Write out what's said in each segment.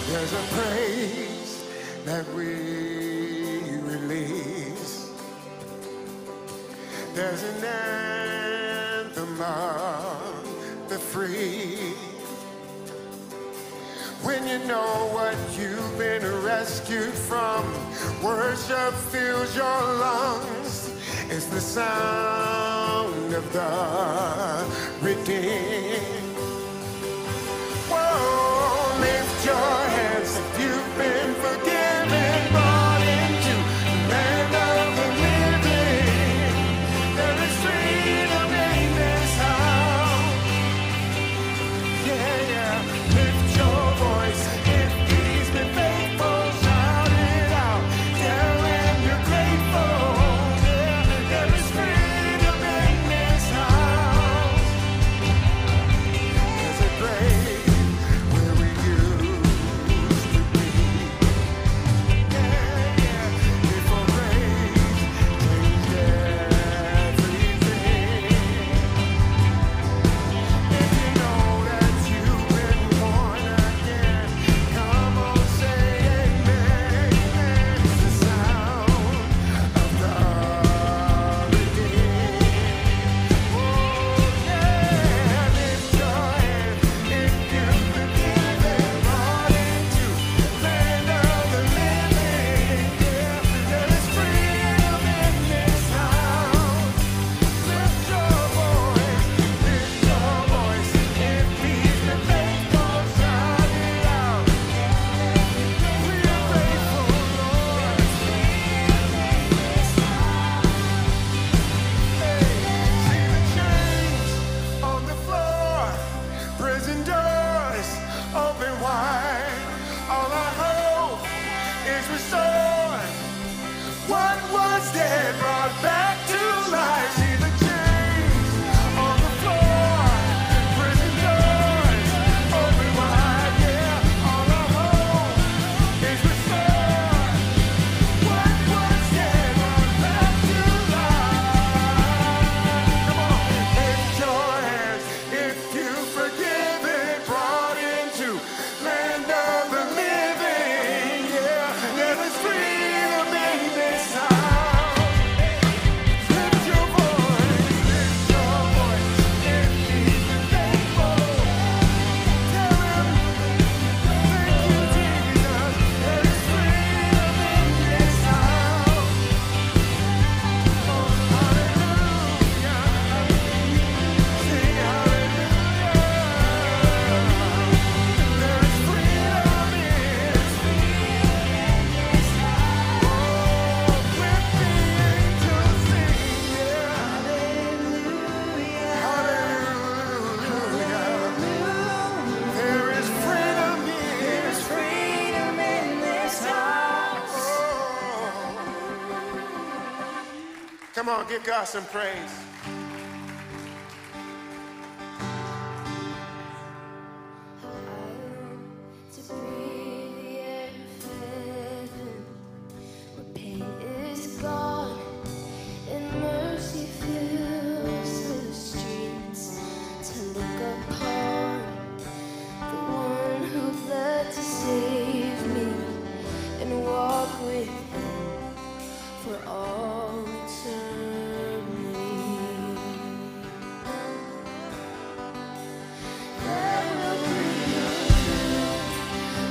There's a praise that we release. There's an anthem of the free. When you know what you've been rescued from, worship fills your lungs. It's the sound of the redeemed. Whoa, lift your hands if you've been forgiven, brought into the land of the living. There is freedom in this house. Yeah, yeah. Lift your voice if he's been faithful. Shout it out. Tell him you're grateful. Yeah, there is freedom in this house. There's a grave where we used to be. Yeah, yeah. Before grace changed everything. If you know that you've been born again, come on, say amen. It's the sound of the redeemed. Oh, yeah, lift your hand if you've been given, brought into the land of the living. Yeah, there is freedom in this house. Lift your voice if he's been faithful, shout it out. We are grateful, Lord. See the chains on the floor, prison doors open wide. All our hope is restored. What was dead brought back to life. See the chains on the floor, prison doors open wide. Yeah, all our hope is restored. What was dead brought back to life. Come on, lift your hands if you've forgiven, brought into land of the living. Yeah, there is freedom in this house. Lift your voice if he's been faithful. Tell him, thank you, Jesus. There is freedom in this house. Oh, hallelujah. Sing hallelujah. There is freedom in this house. Oh, let the angels sing, yeah. Hallelujah. There is freedom in this house. Come on, give God some praise. To breathe the air of heaven, where pain is gone and mercy fills the streets. To look upon the one who bled to save me and walk with him for all eternity. There will be no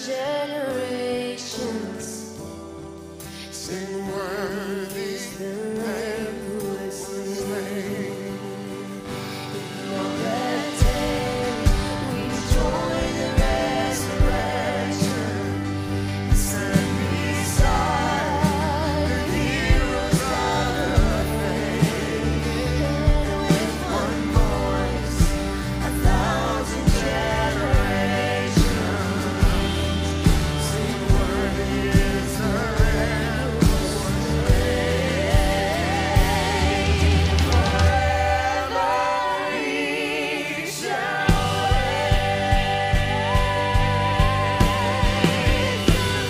generations. Sing worthy the Lamb who was slain. On that day, we join the resurrection, stand beside the heroes of the faith, and with one voice, 1,000 generations, sing worthy is the Lamb who was slain. Forever we shall reign.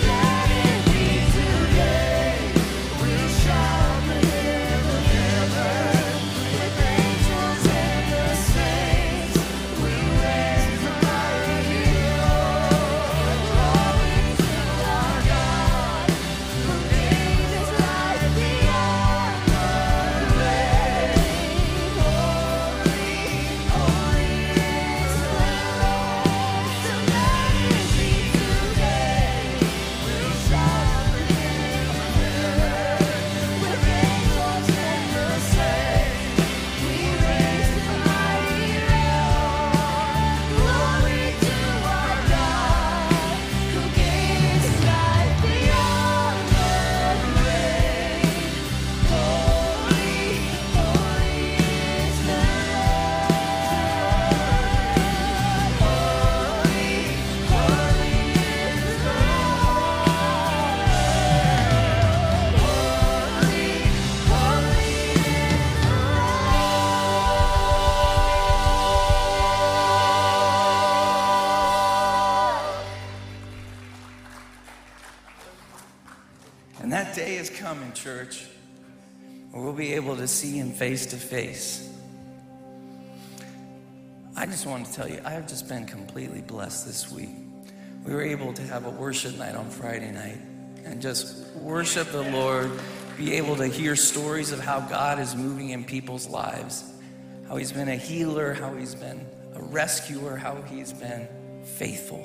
Today we shall live together with angels and the saints. We raise the mighty Lord, glory to our God, who gave His life beyond the grave. Holy, holy is the Lord. Tonight we today we shall live together with angels and the saints. We raise the mighty Lord, glory to our God, who gave His life beyond the grave. Holy, holy is the Lord. Holy, holy is the And that day is coming, church, where we'll be able to see Him face to face. I just want to tell you, I have just been completely blessed this week. We were able to have a worship night on Friday night and just worship the Lord, be able to hear stories of how God is moving in people's lives, how He's been a healer, how He's been a rescuer, how He's been faithful.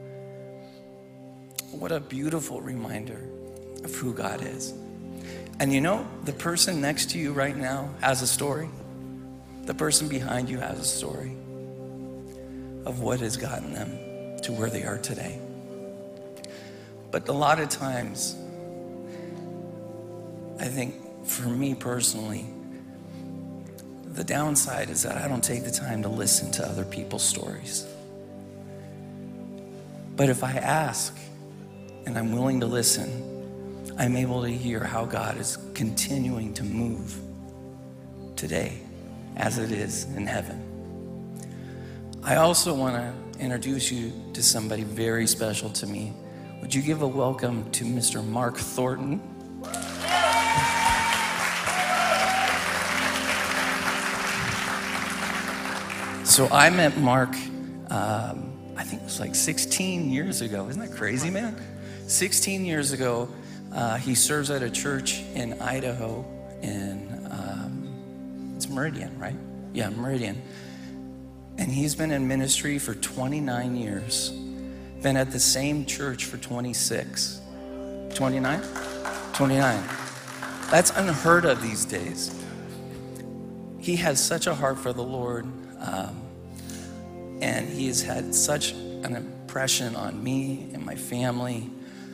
What a beautiful reminder of who God is. And you know, the person next to you right now has a story. The person behind you has a story of what has gotten them to where they are today. But a lot of times, I think for me personally, the downside is that I don't take the time to listen to other people's stories. But if I ask and I'm willing to listen, I'm able to hear how God is continuing to move today as it is in heaven. I also want to introduce you to somebody very special to me. Would you give a welcome to Mr. Mark Thornton? So I met Mark, I think it was like 16 years ago. Isn't that crazy, man? 16 years ago, he serves at a church in Idaho it's Meridian, right? Yeah, Meridian. And he's been in ministry for 29 years. Been at the same church for 26. 29? 29. That's unheard of these days. He has such a heart for the Lord. And he has had such an impression on me and my family.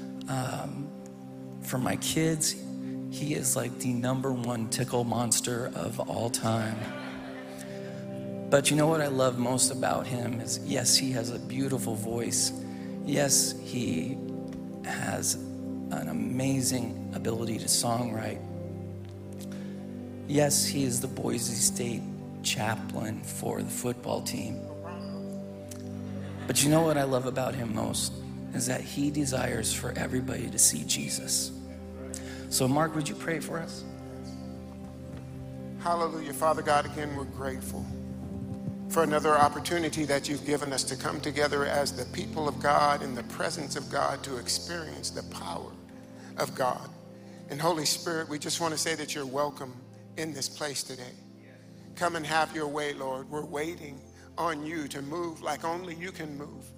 For my kids, he is like the #1 tickle monster of all time. But you know what I love most about him is, yes, he has a beautiful voice. Yes, he has an amazing ability to songwrite. Yes, he is the Boise State chaplain for the football team. But you know what I love about him most is that he desires for everybody to see Jesus. So Mark, would you pray for us? Hallelujah. Father God, again, we're grateful for another opportunity that you've given us to come together as the people of God in the presence of God to experience the power of God. And Holy Spirit, we just want to say that you're welcome in this place today. Come and have your way, Lord. We're waiting on you to move like only you can move.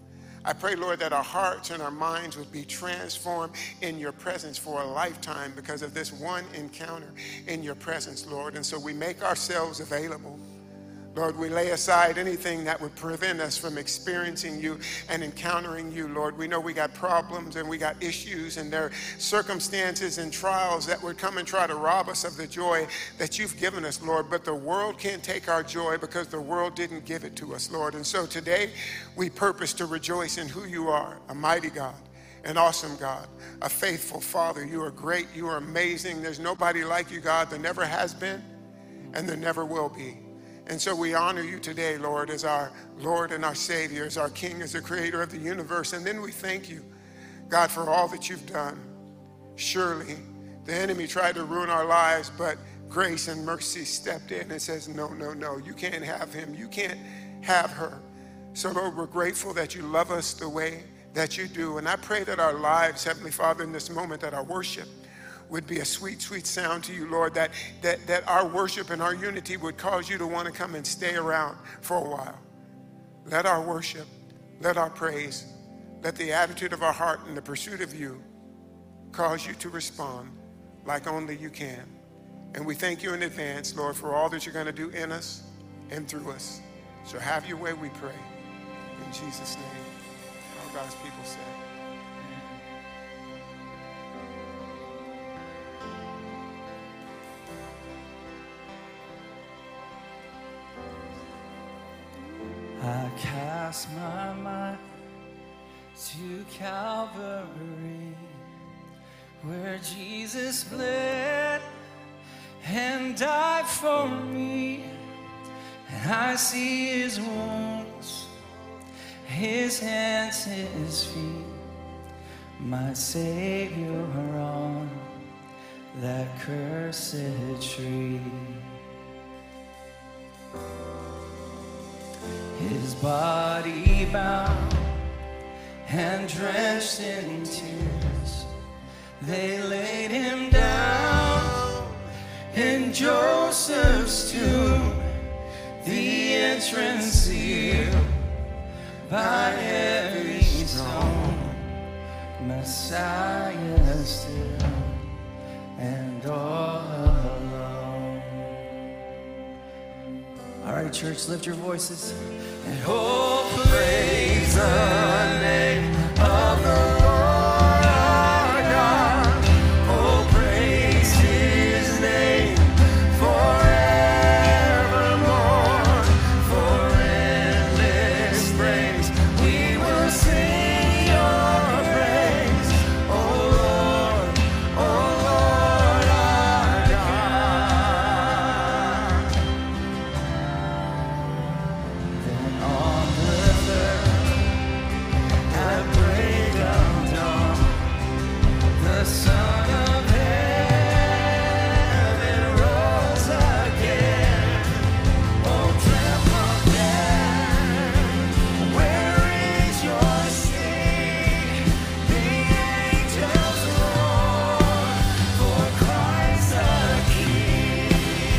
I pray, Lord, that our hearts and our minds would be transformed in your presence for a lifetime because of this one encounter in your presence, Lord. And so we make ourselves available. Lord, we lay aside anything that would prevent us from experiencing you and encountering you, Lord. We know we got problems and we got issues and there are circumstances and trials that would come and try to rob us of the joy that you've given us, Lord. But the world can't take our joy because the world didn't give it to us, Lord. And so today we purpose to rejoice in who you are, a mighty God, an awesome God, a faithful Father. You are great. You are amazing. There's nobody like you, God. There never has been and there never will be. And so we honor you today, Lord, as our Lord and our Savior, as our King, as the creator of the universe. And then we thank you, God, for all that you've done. Surely the enemy tried to ruin our lives, but grace and mercy stepped in and says, no, no, no, you can't have him. You can't have her. So, Lord, we're grateful that you love us the way that you do. And I pray that our lives, Heavenly Father, in this moment, that our worship would be a sweet, sweet sound to you, Lord, that our worship and our unity would cause you to want to come and stay around for a while. Let our worship, let our praise, let the attitude of our heart in the pursuit of you cause you to respond like only you can. And we thank you in advance, Lord, for all that you're going to do in us and through us. So have your way, we pray. In Jesus' name, all God's people say. I cast my mind to Calvary, where Jesus bled and died for me. And I see his wounds, his hands, his feet, my Savior on that cursed tree. His body bound and drenched in tears, they laid him down in Joseph's tomb, the entrance sealed by heavy stone. Messiah still and all alone. All right, church, lift your voices. And oh, praise the name of the Lord our God. Oh, praise his name forevermore. For endless praise we will sing your praise. Oh Lord our God. Then on the third, at break of dawn, the Son of Heaven rose again. Oh, tremble then, where is your sting? The angels roar for Christ the King.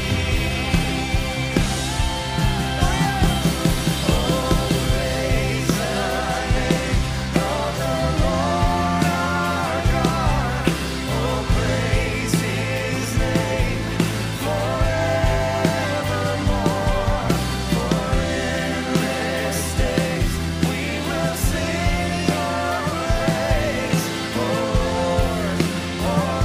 Praise the name of the Lord our God. Oh, praise his name forevermore. For endless days we will sing your praise. Oh Lord our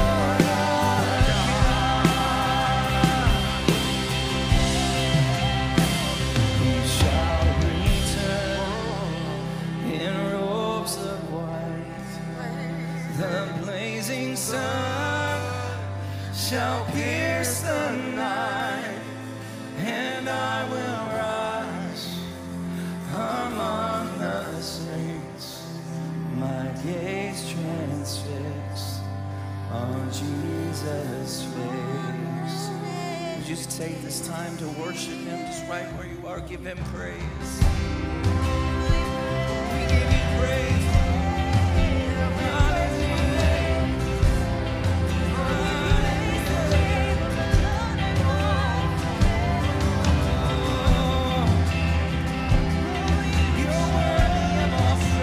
God. He shall return in robes of white. The blazing sun shall pierce the night, and I will rise among the saints, my gaze transfixed on Jesus' face. Would you just take this time to worship him just right where you are? Give him praise. We give you praise. You're worthy of all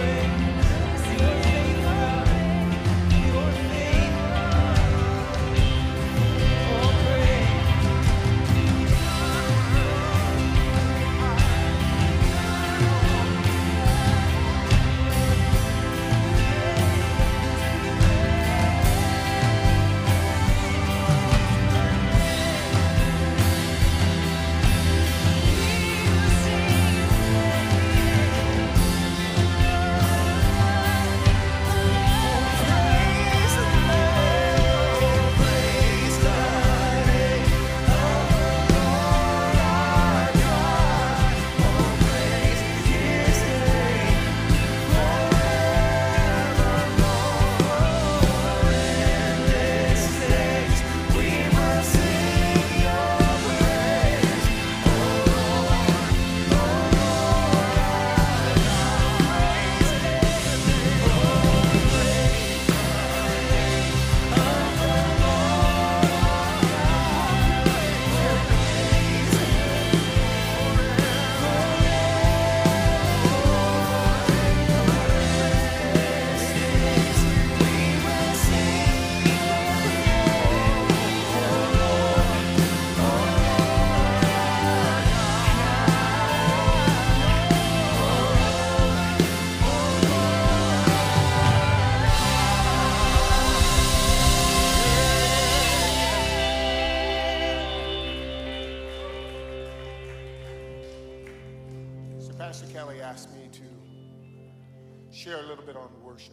share a little bit on worship.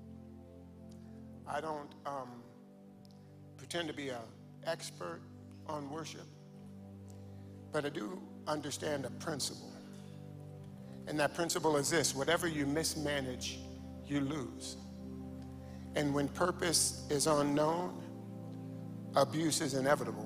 I don't pretend to be an expert on worship, but I do understand a principle. And that principle is this: whatever you mismanage, you lose. And when purpose is unknown, abuse is inevitable.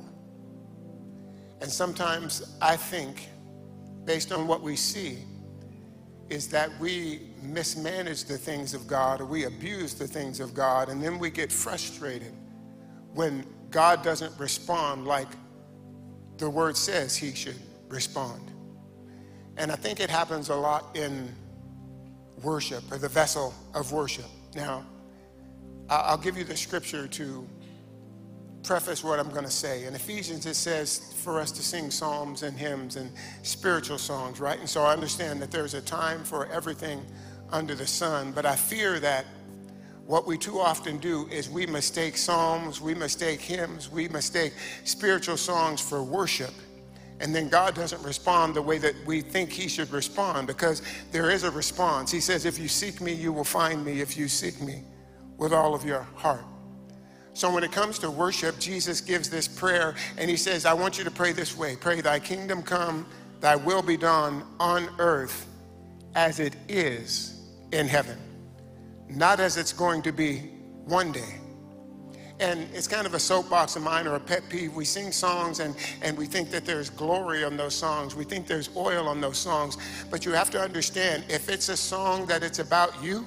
And sometimes I think, based on what we see, is that we mismanage the things of God, or we abuse the things of God, and then we get frustrated when God doesn't respond like the word says he should respond. And I think it happens a lot in worship, or the vessel of worship. Now, I'll give you the scripture to preface what I'm going to say. In Ephesians, it says for us to sing psalms and hymns and spiritual songs, right? And so I understand that there's a time for everything under the sun, but I fear that what we too often do is we mistake psalms, we mistake hymns, we mistake spiritual songs for worship. And then God doesn't respond the way that we think he should respond, because there is a response. He says, if you seek me, you will find me if you seek me with all of your heart. So when it comes to worship, Jesus gives this prayer, and he says, I want you to pray this way. Pray, thy kingdom come, thy will be done on earth as it is in heaven. Not as it's going to be one day. And it's kind of a soapbox of mine, or a pet peeve. We sing songs and we think that there's glory on those songs. We think there's oil on those songs. But you have to understand, if it's a song that it's about you,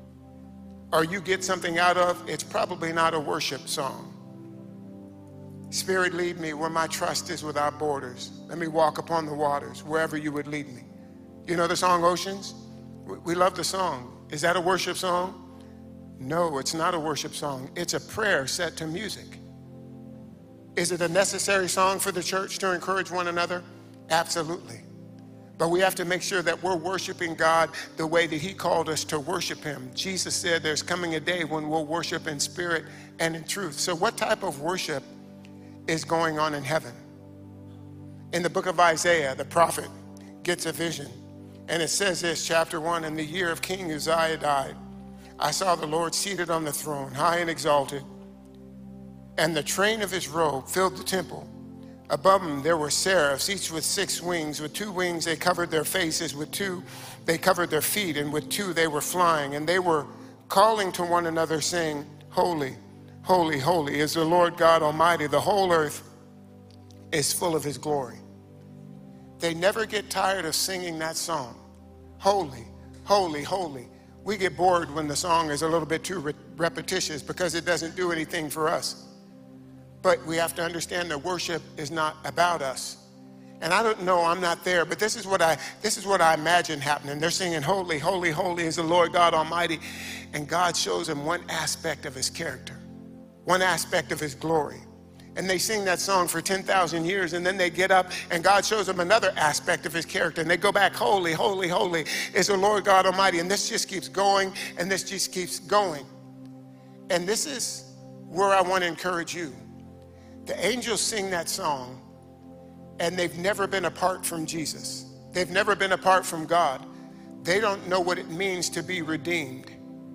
or you get something out of, it's probably not a worship song. Spirit, lead me where my trust is without borders. Let me walk upon the waters, wherever you would lead me. You know the song Oceans? We love the song. Is that a worship song? No, it's not a worship song. It's a prayer set to music. Is it a necessary song for the church to encourage one another? Absolutely. But we have to make sure that we're worshiping God the way that he called us to worship him. Jesus said there's coming a day when we'll worship in spirit and in truth. So what type of worship is going on in heaven? In the book of Isaiah, the prophet gets a vision. And it says this, chapter 1, in the year of King Uzziah died, I saw the Lord seated on the throne, high and exalted, and the train of his robe filled the temple. Above him there were seraphs, each with 6 wings. With 2 wings they covered their faces, with 2 they covered their feet, and with 2 they were flying. And they were calling to one another, saying, Holy, holy, holy is the Lord God Almighty. The whole earth is full of his glory. They never get tired of singing that song. Holy, holy, holy. We get bored when the song is a little bit too repetitious because it doesn't do anything for us. But we have to understand that worship is not about us. And I don't know, I'm not there, but this is what I imagine happening. They're singing, holy, holy, holy is the Lord God Almighty. And God shows them one aspect of his character, one aspect of his glory. And they sing that song for 10,000 years, and then they get up and God shows them another aspect of his character, and they go back, holy, holy, holy is the Lord God Almighty. And this just keeps going, and this just keeps going. And this is where I want to encourage you. The angels sing that song, and they've never been apart from Jesus. They've never been apart from God. They don't know what it means to be redeemed.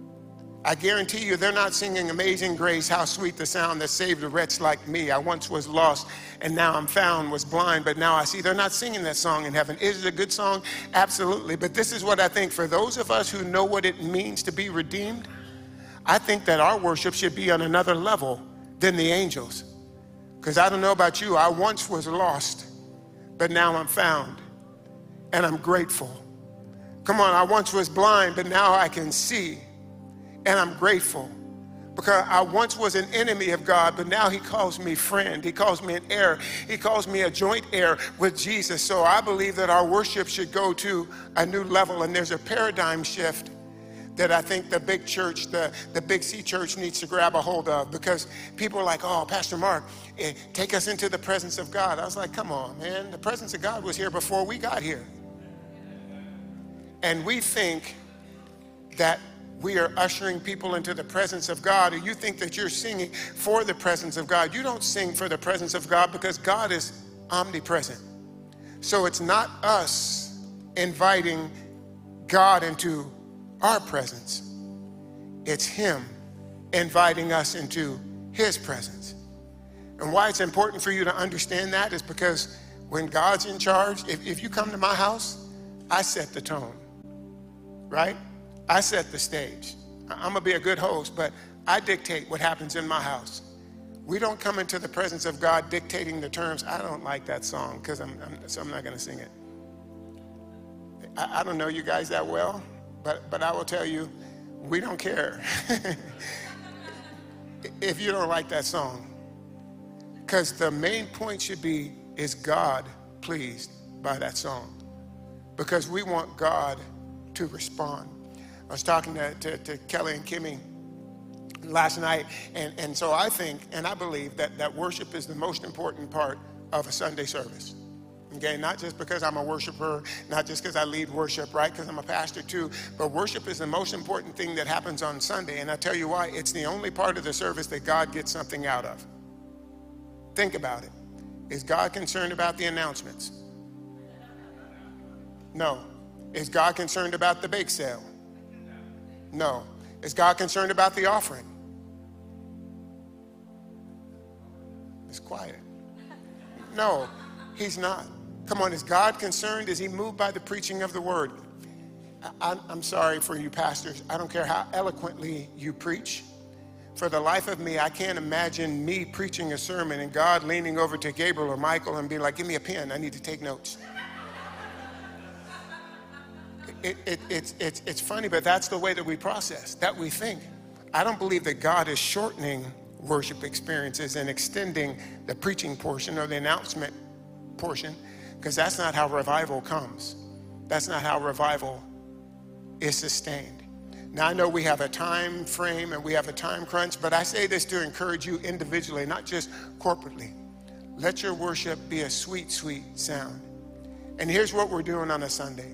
I guarantee you they're not singing Amazing Grace, how sweet the sound that saved a wretch like me. I once was lost and now I'm found, was blind, but now I see. They're not singing that song in heaven. Is it a good song? Absolutely. But this is what I think, for those of us who know what it means to be redeemed, I think that our worship should be on another level than the angels. Because I don't know about you, I once was lost, but now I'm found and I'm grateful. Come on, I once was blind, but now I can see. And I'm grateful, because I once was an enemy of God, but now he calls me friend. He calls me an heir. He calls me a joint heir with Jesus. So I believe that our worship should go to a new level. And there's a paradigm shift that I think the big church, the Big C church needs to grab a hold of, because people are like, oh, Pastor Mark, take us into the presence of God. I was like, come on, man. The presence of God was here before we got here. And we think that we are ushering people into the presence of God, or you think that you're singing for the presence of God. You don't sing for the presence of God, because God is omnipresent. So it's not us inviting God into our presence. It's him inviting us into his presence. And why it's important for you to understand that is because when God's in charge, if you come to my house, I set the tone, right? I set the stage. I'm gonna be a good host, but I dictate what happens in my house. We don't come into the presence of God dictating the terms. I don't like that song, so I'm not gonna sing it. I don't know you guys that well, but I will tell you, we don't care if you don't like that song. Because the main point should be, is God pleased by that song? Because we want God to respond. I was talking to Kelly and Kimmy last night, and so I think, and I believe that worship is the most important part of a Sunday service. Okay, not just because I'm a worshiper, not just because I lead worship, right? Because I'm a pastor too, but worship is the most important thing that happens on Sunday. And I'll tell you why. It's the only part of the service that God gets something out of. Think about it. Is God concerned about the announcements? No. Is God concerned about the bake sale? No. Is God concerned about the offering? It's quiet. No, he's not. Come on, is God concerned? Is he moved by the preaching of the word? I'm sorry for you pastors. I don't care how eloquently you preach. For the life of me, I can't imagine me preaching a sermon and God leaning over to Gabriel or Michael and being like, give me a pen, I need to take notes. It's funny, but that's the way that we process, that we think. I don't believe that God is shortening worship experiences and extending the preaching portion or the announcement portion, because that's not how revival comes. That's not how revival is sustained. Now, I know we have a time frame and we have a time crunch, but I say this to encourage you individually, not just corporately. Let your worship be a sweet, sweet sound. And here's what we're doing on a Sunday.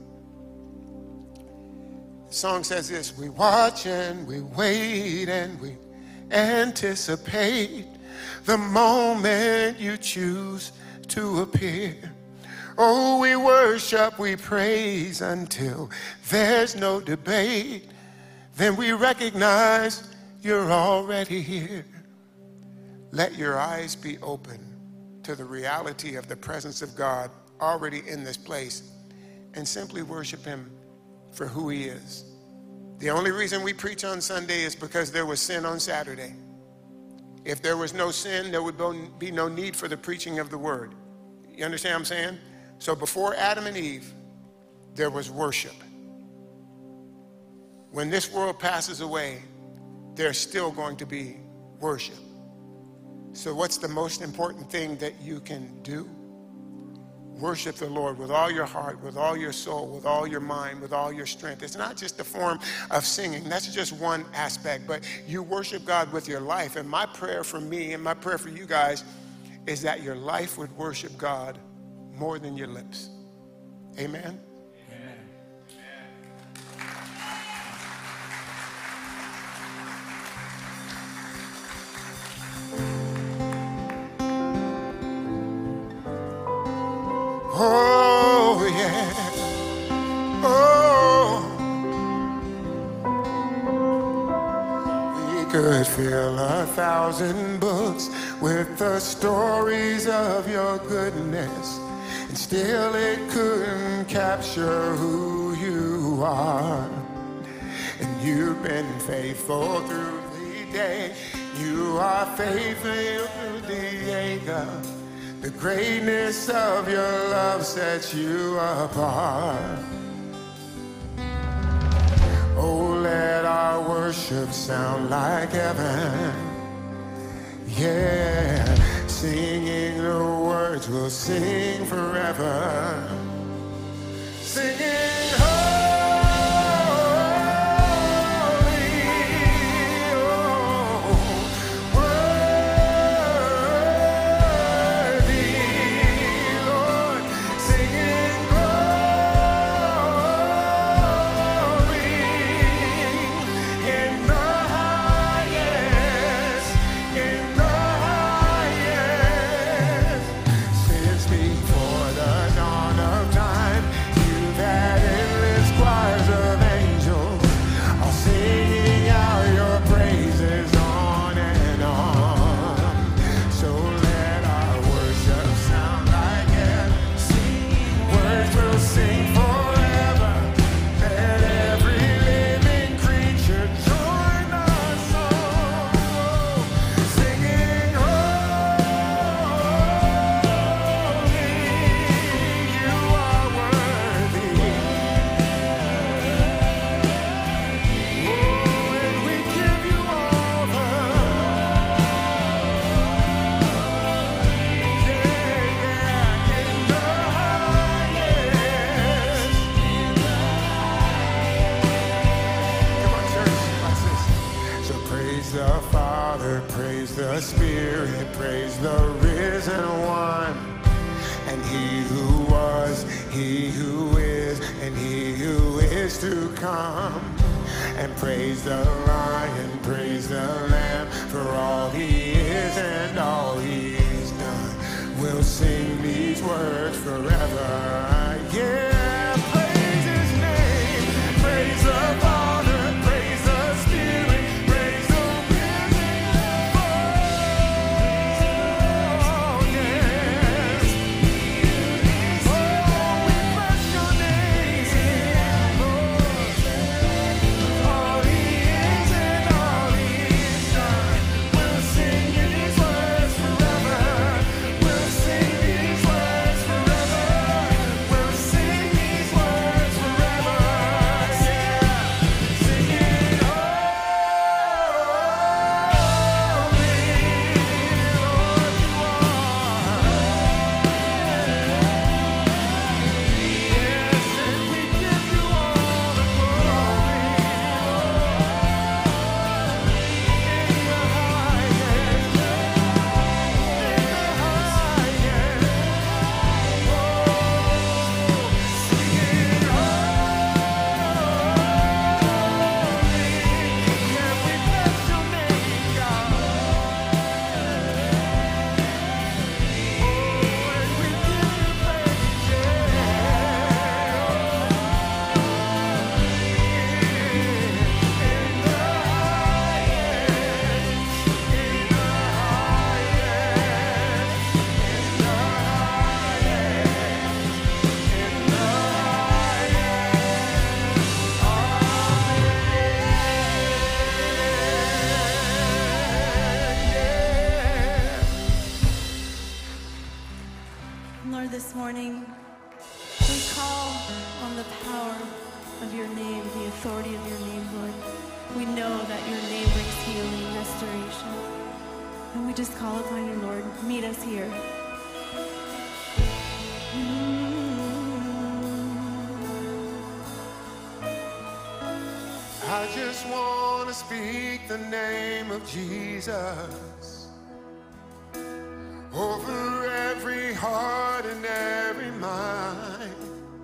The song says this: we watch and we wait and we anticipate the moment you choose to appear. Oh, we worship, we praise until there's no debate. Then we recognize you're already here. Let your eyes be open to the reality of the presence of God already in this place, and simply worship him for who he is. The only reason we preach on Sunday is because there was sin on Saturday. If there was no sin, there would be no need for the preaching of the word. You understand what I'm saying? So before Adam and Eve, there was worship. When this world passes away, there's still going to be worship. So what's the most important thing that you can do? Worship the Lord with all your heart, with all your soul, with all your mind, with all your strength. It's not just a form of singing. That's just one aspect. But you worship God with your life. And my prayer for me and my prayer for you guys is that your life would worship God more than your lips. Amen? Oh, yeah. Oh, we could fill 1,000 books with the stories of your goodness, and still it couldn't capture who you are. And you've been faithful through the day. You are faithful through the age. The greatness of your love sets you apart. Oh, let our worship sound like heaven. Yeah, singing the words we'll sing forever. Singing since before the dawn of time, you've had it. Father, praise the Spirit, praise the risen one. And he who was, he who is, and he who is to come. And praise the Lion, praise the Lamb, for all he is and all he's done. We'll sing these words forever. Yeah, praise his name, praise the Father, praise the Spirit, praise the risen Lord. Yes. Oh, we bless your name, Lord. All he is and all he's done. We'll sing these words forever. We'll sing these words forever. We'll sing these words forever. Yeah, sing it holy, Lord, you are. Yes, and we give you all the glory, in the highest, sing it holy. Yeah, we bless your name, God. And we give you praise, Lord, this morning we call on the power of your name, the authority of your name, Lord. We know that your name brings healing, restoration. And we just call upon you, Lord. Meet us here. I just want to speak the name of Jesus over every heart and every mind.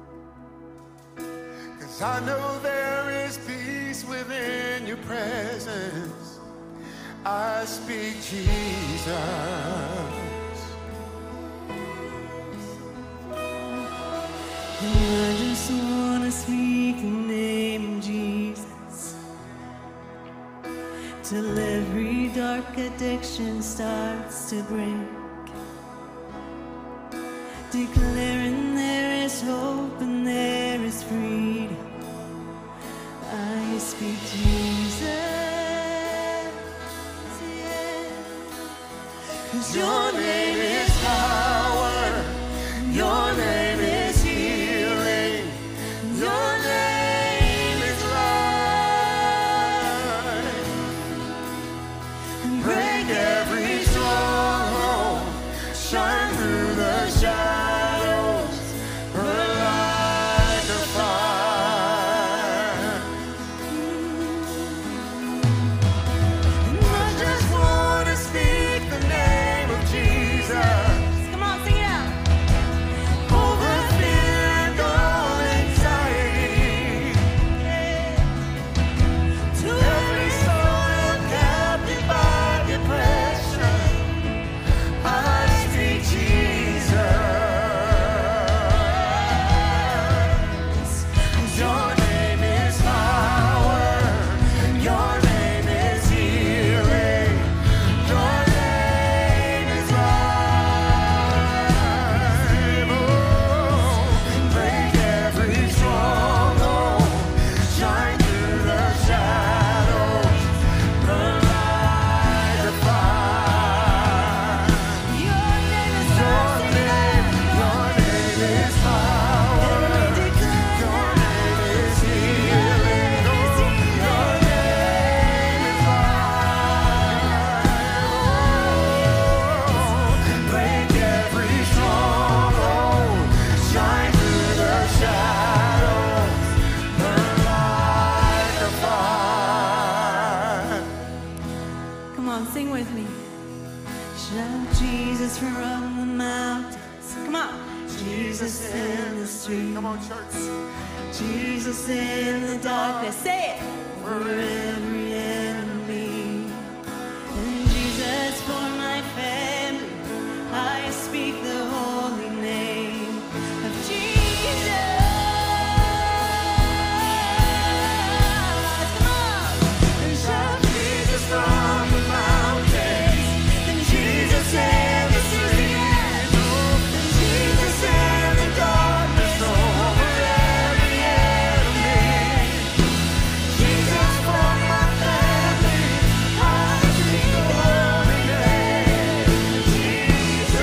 'Cause I know there is peace within your presence. I speak Jesus. I just want to speak the name of Jesus till every dark addiction starts to break, declaring there is hope and there is freedom. I speak Jesus, yeah. 'Cause your name is power, your name is healing, your name is life. Break every stronghold, shine through the shadows, burn like a fire. And I just want to speak the name of Jesus. Come sing with me. Shout Jesus from the mountains. Come on. Jesus in the street. Come on, church. Jesus in the darkness. Say it. For every enemy. And Jesus for my family. I speak the holy name of Jesus. Come on. And shout Jesus from the mountains. And Jesus in the street. And Jesus in the darkness over every enemy. Jesus for my family. I speak the holy name of Jesus.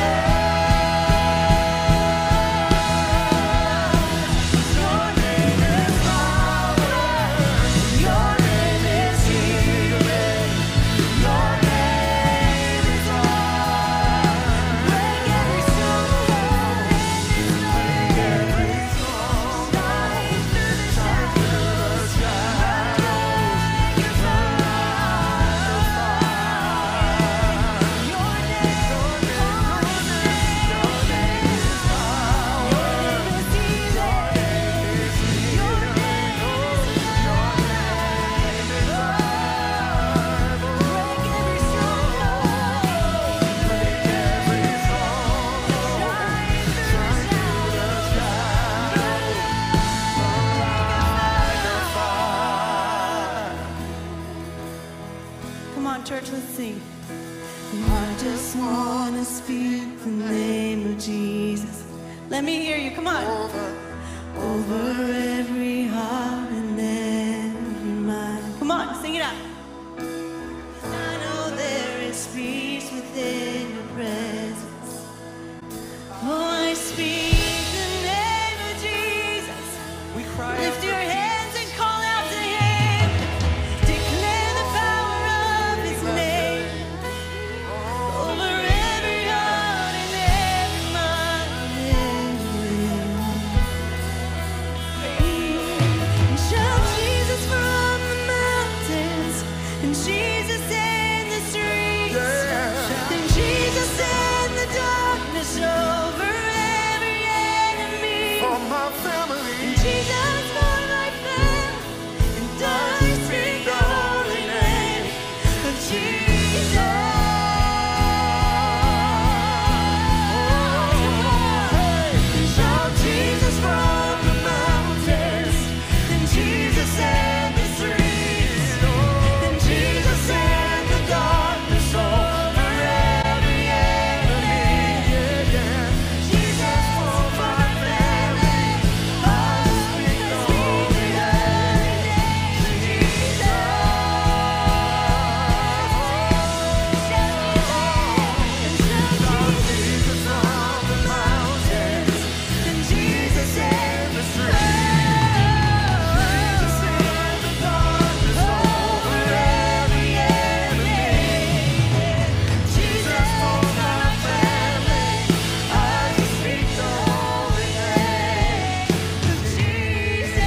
Your name is power. Your name is healing. Your name is love. Break every stronghold in this place. Break every stronghold. Shine through the shadows. Like a fire. Your name is power. Your name is healing. Your name is love. Break every stronghold. Break every stronghold. Shine through the shadows. Come on, church, let's sing. I just want to speak the name of Jesus. Let me hear you. Come on. Over every heart and every mind. Come on, sing it out. I know there is peace within your presence. Oh, I speak the name of Jesus. We cry Lift out your for peace. hands and call out to Him. Declare the power of His name over every heart and every mind. And shout Jesus from the mountains, and Jesus in the streets, and Jesus in the darkness over every enemy. For my family. Jesus for my family, and I speak the holy name of Jesus. And shout Jesus from the mountains, and Jesus in the streets, and Jesus in the darkness over every enemy. Jesus for my family, I speak the holy name of Jesus. And shout Jesus from the mountains, and Jesus in the streets, Jesus in the darkness over every enemy. Jesus for my family, I speak the holy name of Jesus.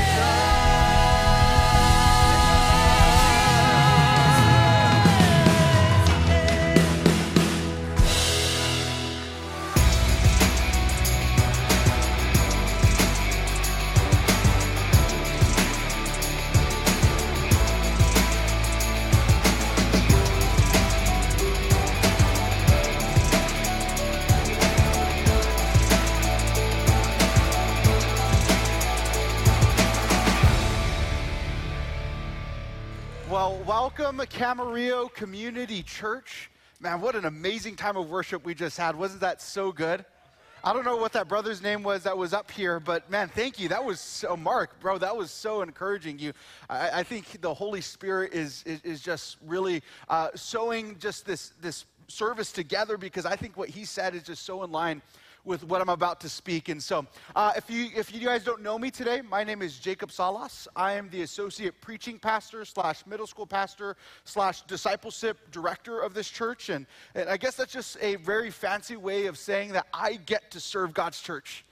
Well, welcome Camarillo Community Church. Man, what an amazing time of worship we just had. Wasn't that so good? I don't know what that brother's name was that was up here, but man, thank you. That was so, Mark, bro, that was so encouraging. I think the Holy Spirit is just really sewing just this service together, because I think what he said is just so in line with what I'm about to speak. And so if you guys don't know me today, my name is Jacob Salas. I am the associate preaching pastor / middle school pastor / discipleship director of this church. And I guess that's just a very fancy way of saying that I get to serve God's church.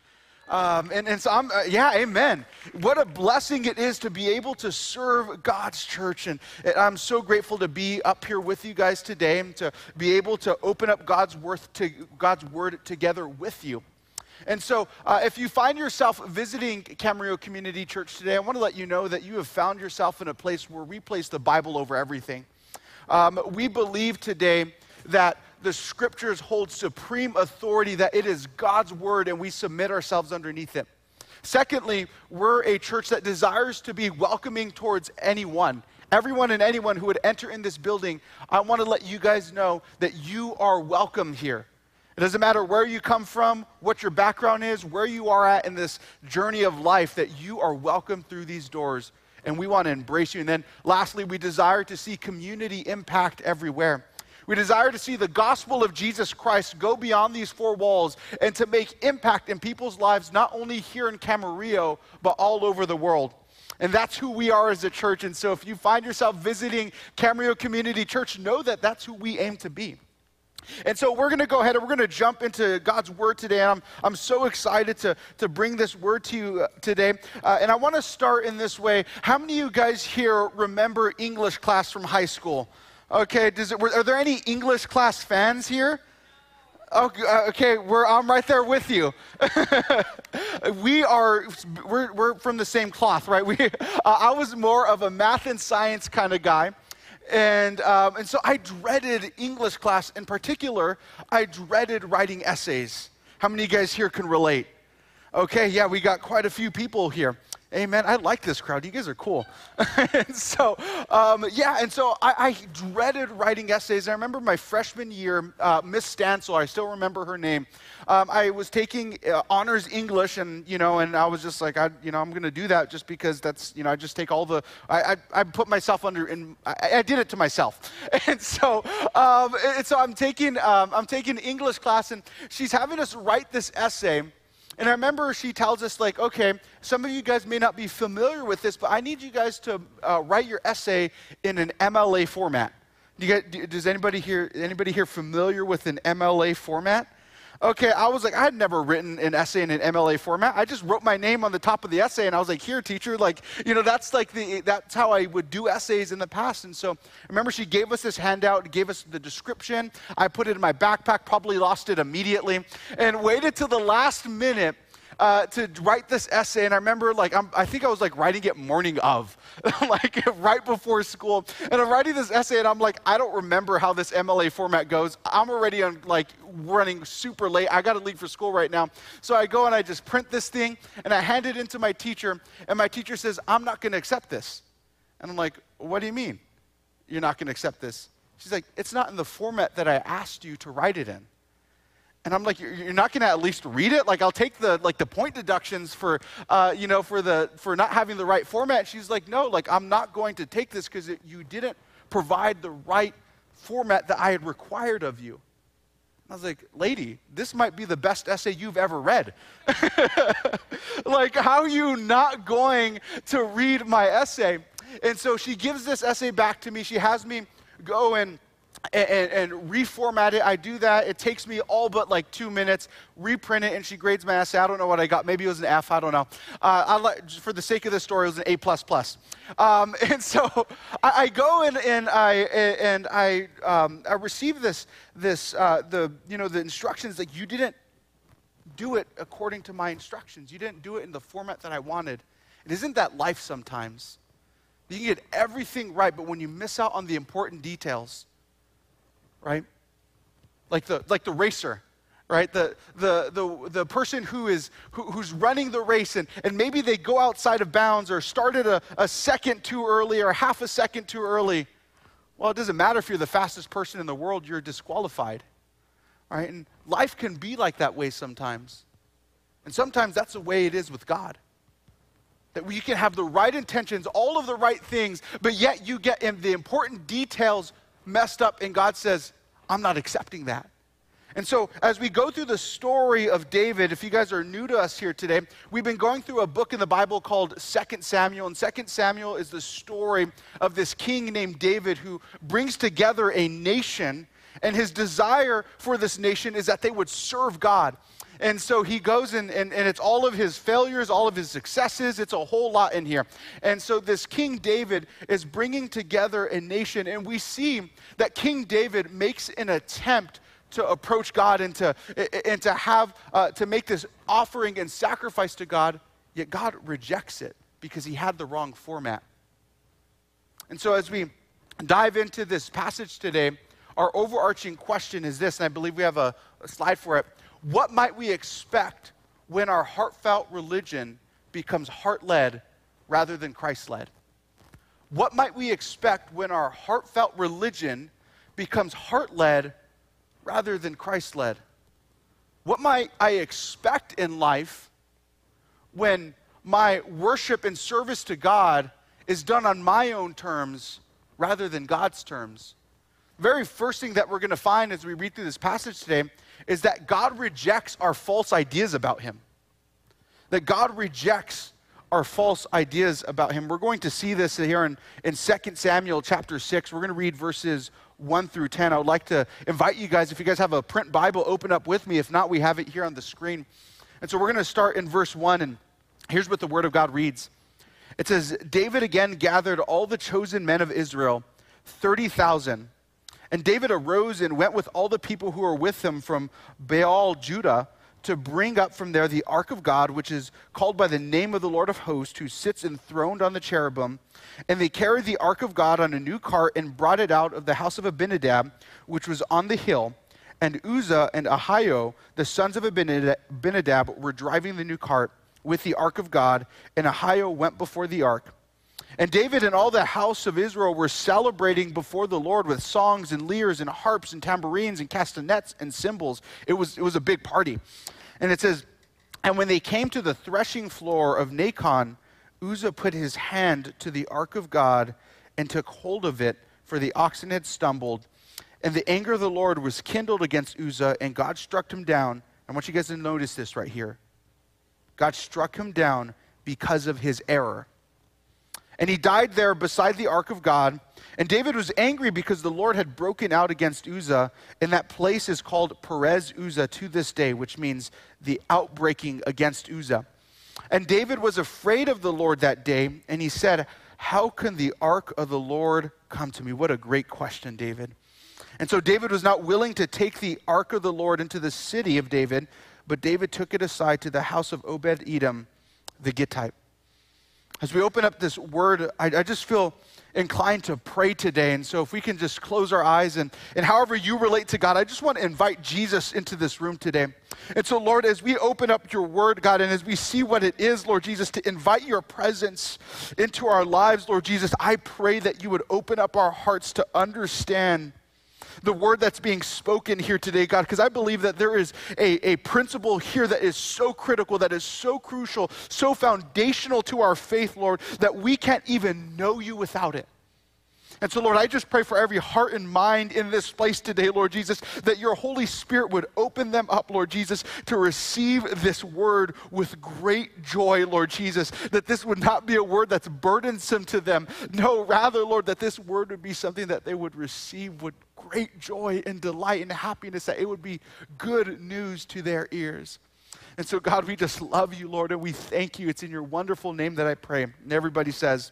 And so yeah, amen. What a blessing it is to be able to serve God's church. And I'm so grateful to be up here with you guys today and to be able to open up God's word together with you. And so if you find yourself visiting Camarillo Community Church today, I want to let you know that you have found yourself in a place where we place the Bible over everything. We believe today that the scriptures hold supreme authority, that it is God's word and we submit ourselves underneath it. Secondly, we're a church that desires to be welcoming towards anyone. Everyone and anyone who would enter in this building, I want to let you guys know that you are welcome here. It doesn't matter where you come from, what your background is, where you are at in this journey of life, that you are welcome through these doors, and we want to embrace you. And then lastly, we desire to see community impact everywhere. We desire to see the gospel of Jesus Christ go beyond these four walls and to make impact in people's lives, not only here in Camarillo, but all over the world. And that's who we are as a church. And so if you find yourself visiting Camarillo Community Church, know that that's who we aim to be. And so we're going to go ahead and we're going to jump into God's word today. I'm so excited to bring this word to you today. And I want to start in this way. How many of you guys here remember English class from high school? Okay, are there any English class fans here? Okay, I'm right there with you. We're from the same cloth, right? I was more of a math and science kind of guy. And so I dreaded English class. In particular, I dreaded writing essays. How many of you guys here can relate? Okay, yeah, we got quite a few people here. Amen. I like this crowd. You guys are cool. And so, I dreaded writing essays. I remember my freshman year, Miss Stansel, I still remember her name. I was taking honors English, and I was just like, I'm going to do that just because that's, I just take all the, I put myself under, and I did it to myself. And so I'm taking English class, and she's having us write this essay. And I remember she tells us, like, okay, some of you guys may not be familiar with this, but I need you guys to write your essay in an MLA format. Does anybody here familiar with an MLA format? Okay, I was like, I had never written an essay in an MLA format. I just wrote my name on the top of the essay, and I was like, here, teacher, like, that's how I would do essays in the past. And so I remember she gave us this handout, gave us the description. I put it in my backpack, probably lost it immediately, and waited till the last minute to write this essay. And I remember, I think I was writing it morning of, right before school. And I'm writing this essay, and I'm like, I don't remember how this MLA format goes. I'm already on running super late. I got to leave for school right now. So I go and I just print this thing, and I hand it into my teacher. And my teacher says, I'm not going to accept this. And I'm like, what do you mean you're not going to accept this? She's like, it's not in the format that I asked you to write it in. And I'm like, you're not going to at least read it? I'll take the point deductions for not having the right format. She's like, no, I'm not going to take this because you didn't provide the right format that I had required of you. I was like, lady, this might be the best essay you've ever read. How are you not going to read my essay? And so she gives this essay back to me. She has me go and reformat it. I do that. It takes me all but 2 minutes, reprint it, and she grades my essay. I don't know what I got. Maybe it was an F. I don't know. For the sake of the story, it was an A++. And so I go and I receive the instructions that you didn't do it according to my instructions. You didn't do it in the format that I wanted. And isn't that life sometimes? You can get everything right, but when you miss out on the important details, right? Like the racer, right? The person who's running the race, and maybe they go outside of bounds or started a second too early or half a second too early. Well, it doesn't matter if you're the fastest person in the world, you're disqualified, right? And life can be like that way sometimes. And sometimes that's the way it is with God. That you can have the right intentions, all of the right things, but yet you get in the important details messed up, and God says, I'm not accepting that. And so as we go through the story of David, if you guys are new to us here today, we've been going through a book in the Bible called 2 Samuel. And 2 Samuel is the story of this king named David who brings together a nation, and his desire for this nation is that they would serve God. And so he goes and it's all of his failures, all of his successes. It's a whole lot in here. And so this King David is bringing together a nation. And we see that King David makes an attempt to approach God and to make this offering and sacrifice to God. Yet God rejects it because he had the wrong format. And so as we dive into this passage today, our overarching question is this, and I believe we have a slide for it. What might we expect when our heartfelt religion becomes heart-led rather than Christ-led? What might we expect when our heartfelt religion becomes heart-led rather than Christ-led? What might I expect in life when my worship and service to God is done on my own terms rather than God's terms? Very first thing that we're going to find as we read through this passage today is that God rejects our false ideas about him. That God rejects our false ideas about him. We're going to see this here in 2 Samuel chapter 6. We're going to read verses 1 through 10. I would like to invite you guys, if you guys have a print Bible, open up with me. If not, we have it here on the screen. And so we're going to start in verse 1, and here's what the Word of God reads. It says, David again gathered all the chosen men of Israel, 30,000. And David arose and went with all the people who were with him from Baal, Judah, to bring up from there the ark of God, which is called by the name of the Lord of hosts, who sits enthroned on the cherubim. And they carried the ark of God on a new cart and brought it out of the house of Abinadab, which was on the hill. And Uzzah and Ahio, the sons of Abinadab, were driving the new cart with the ark of God, and Ahio went before the ark. And David and all the house of Israel were celebrating before the Lord with songs and lyres and harps and tambourines and castanets and cymbals. It was a big party. And it says, and when they came to the threshing floor of Nacon, Uzzah put his hand to the ark of God and took hold of it, for the oxen had stumbled. And the anger of the Lord was kindled against Uzzah, and God struck him down. I want you guys to notice this right here. God struck him down because of his error. And he died there beside the ark of God. And David was angry because the Lord had broken out against Uzzah. And that place is called Perez Uzzah to this day, which means the outbreaking against Uzzah. And David was afraid of the Lord that day. And he said, how can the ark of the Lord come to me? What a great question, David. And so David was not willing to take the ark of the Lord into the city of David, but David took it aside to the house of Obed-Edom, the Gittite. As we open up this word, I just feel inclined to pray today. And so if we can just close our eyes and however you relate to God, I just want to invite Jesus into this room today. And so, Lord, as we open up your word, God, and as we see what it is, Lord Jesus, to invite your presence into our lives, Lord Jesus, I pray that you would open up our hearts to understand the word that's being spoken here today, God, because I believe that there is a principle here that is so critical, that is so crucial, so foundational to our faith, Lord, that we can't even know you without it. And so, Lord, I just pray for every heart and mind in this place today, Lord Jesus, that your Holy Spirit would open them up, Lord Jesus, to receive this word with great joy, Lord Jesus, that this would not be a word that's burdensome to them. No, rather, Lord, that this word would be something that they would receive with great joy and delight and happiness, that it would be good news to their ears. And so, God, we just love you, Lord, and we thank you. It's in your wonderful name that I pray. And everybody says,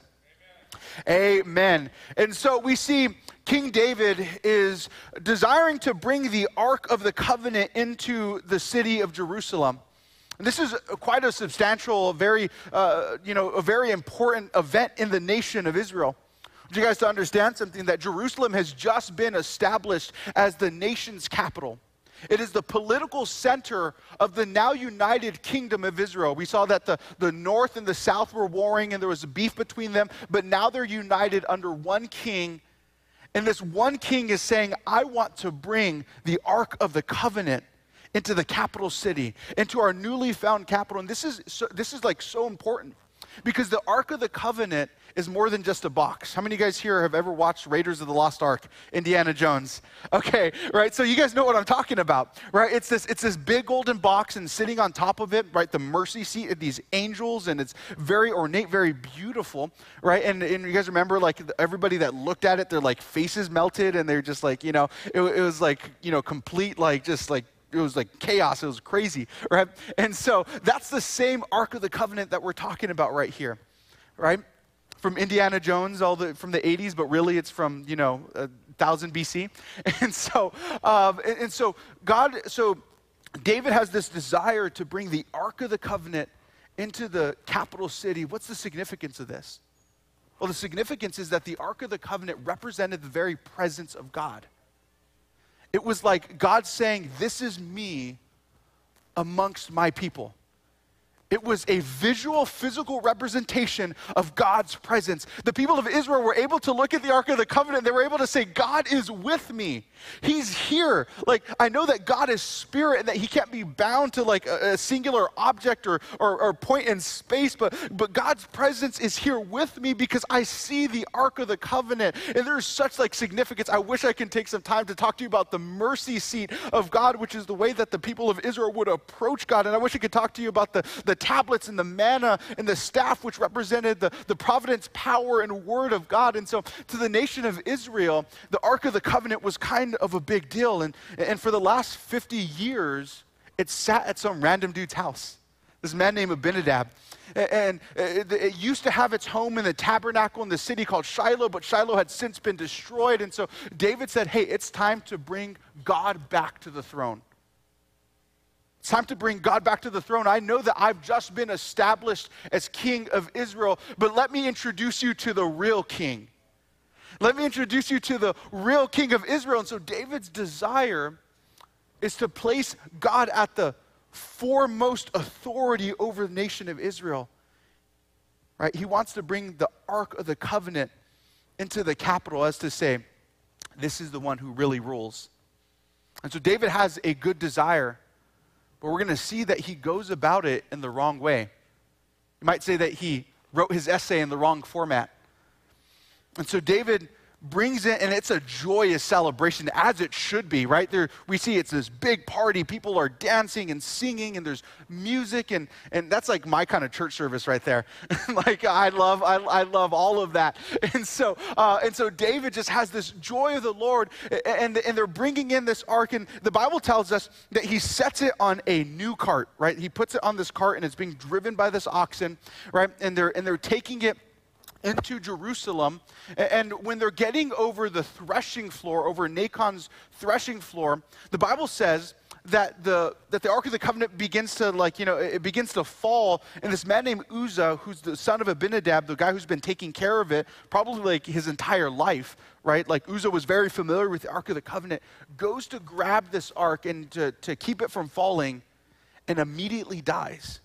Amen. And so we see King David is desiring to bring the Ark of the Covenant into the city of Jerusalem. And this is quite a substantial, a very important event in the nation of Israel. I want you guys to understand something, that Jerusalem has just been established as the nation's capital. It is the political center of the now united kingdom of Israel. We saw that the north and the south were warring and there was a beef between them, but now they're united under one king. And this one king is saying, I want to bring the Ark of the Covenant into the capital city, into our newly found capital. And this is like so important, because the Ark of the Covenant is more than just a box. How many of you guys here have ever watched Raiders of the Lost Ark, Indiana Jones? Okay, right, so you guys know what I'm talking about, right? It's this big golden box, and sitting on top of it, right, the mercy seat of these angels, and it's very ornate, very beautiful, right? And you guys remember, like, everybody that looked at it, their, like, faces melted, and they're just like, it was like, complete, like, just like was like chaos. It was crazy, right? And so that's the same Ark of the Covenant that we're talking about right here, right? From Indiana Jones, from the 80s, but really it's from 1000 BC. And so David has this desire to bring the Ark of the Covenant into the capital city. What's the significance of this? Well, the significance is that the Ark of the Covenant represented the very presence of God. It was like God saying, this is me amongst my people. It was a visual, physical representation of God's presence. The people of Israel were able to look at the Ark of the Covenant. They were able to say, God is with me. He's here. Like, I know that God is spirit and that he can't be bound to like a singular object or point in space, but God's presence is here with me because I see the Ark of the Covenant. And there's such like significance. I wish I could take some time to talk to you about the mercy seat of God, which is the way that the people of Israel would approach God. And I wish I could talk to you about the tablets and the manna and the staff, which represented the providence, power, and word of God. And so to the nation of Israel, the Ark of the Covenant was kind of a big deal. And for the last 50 years, it sat at some random dude's house, this man named Abinadab. And it used to have its home in the tabernacle in the city called Shiloh, but Shiloh had since been destroyed. And so David said, hey, it's time to bring God back to the throne. It's time to bring God back to the throne. I know that I've just been established as king of Israel, but let me introduce you to the real king. Let me introduce you to the real king of Israel. And so David's desire is to place God at the foremost authority over the nation of Israel. Right? He wants to bring the Ark of the Covenant into the capital, as to say, this is the one who really rules. And so David has a good desire, but we're going to see that he goes about it in the wrong way. You might say that he wrote his essay in the wrong format. And so David brings it, and it's a joyous celebration, as it should be, right? There, we see it's this big party. People are dancing and singing, and there's music, and that's like my kind of church service right there. Like I love all of that. And so David just has this joy of the Lord, and they're bringing in this ark, and the Bible tells us that he sets it on a new cart, right? He puts it on this cart, and it's being driven by this oxen, right? And they're taking it into Jerusalem, and when they're getting over the threshing floor, over Nachon's threshing floor, the Bible says that the Ark of the Covenant begins to it begins to fall, and this man named Uzzah, who's the son of Abinadab, the guy who's been taking care of it probably like his entire life, right? Like Uzzah was very familiar with the Ark of the Covenant, goes to grab this ark and to keep it from falling, and immediately dies.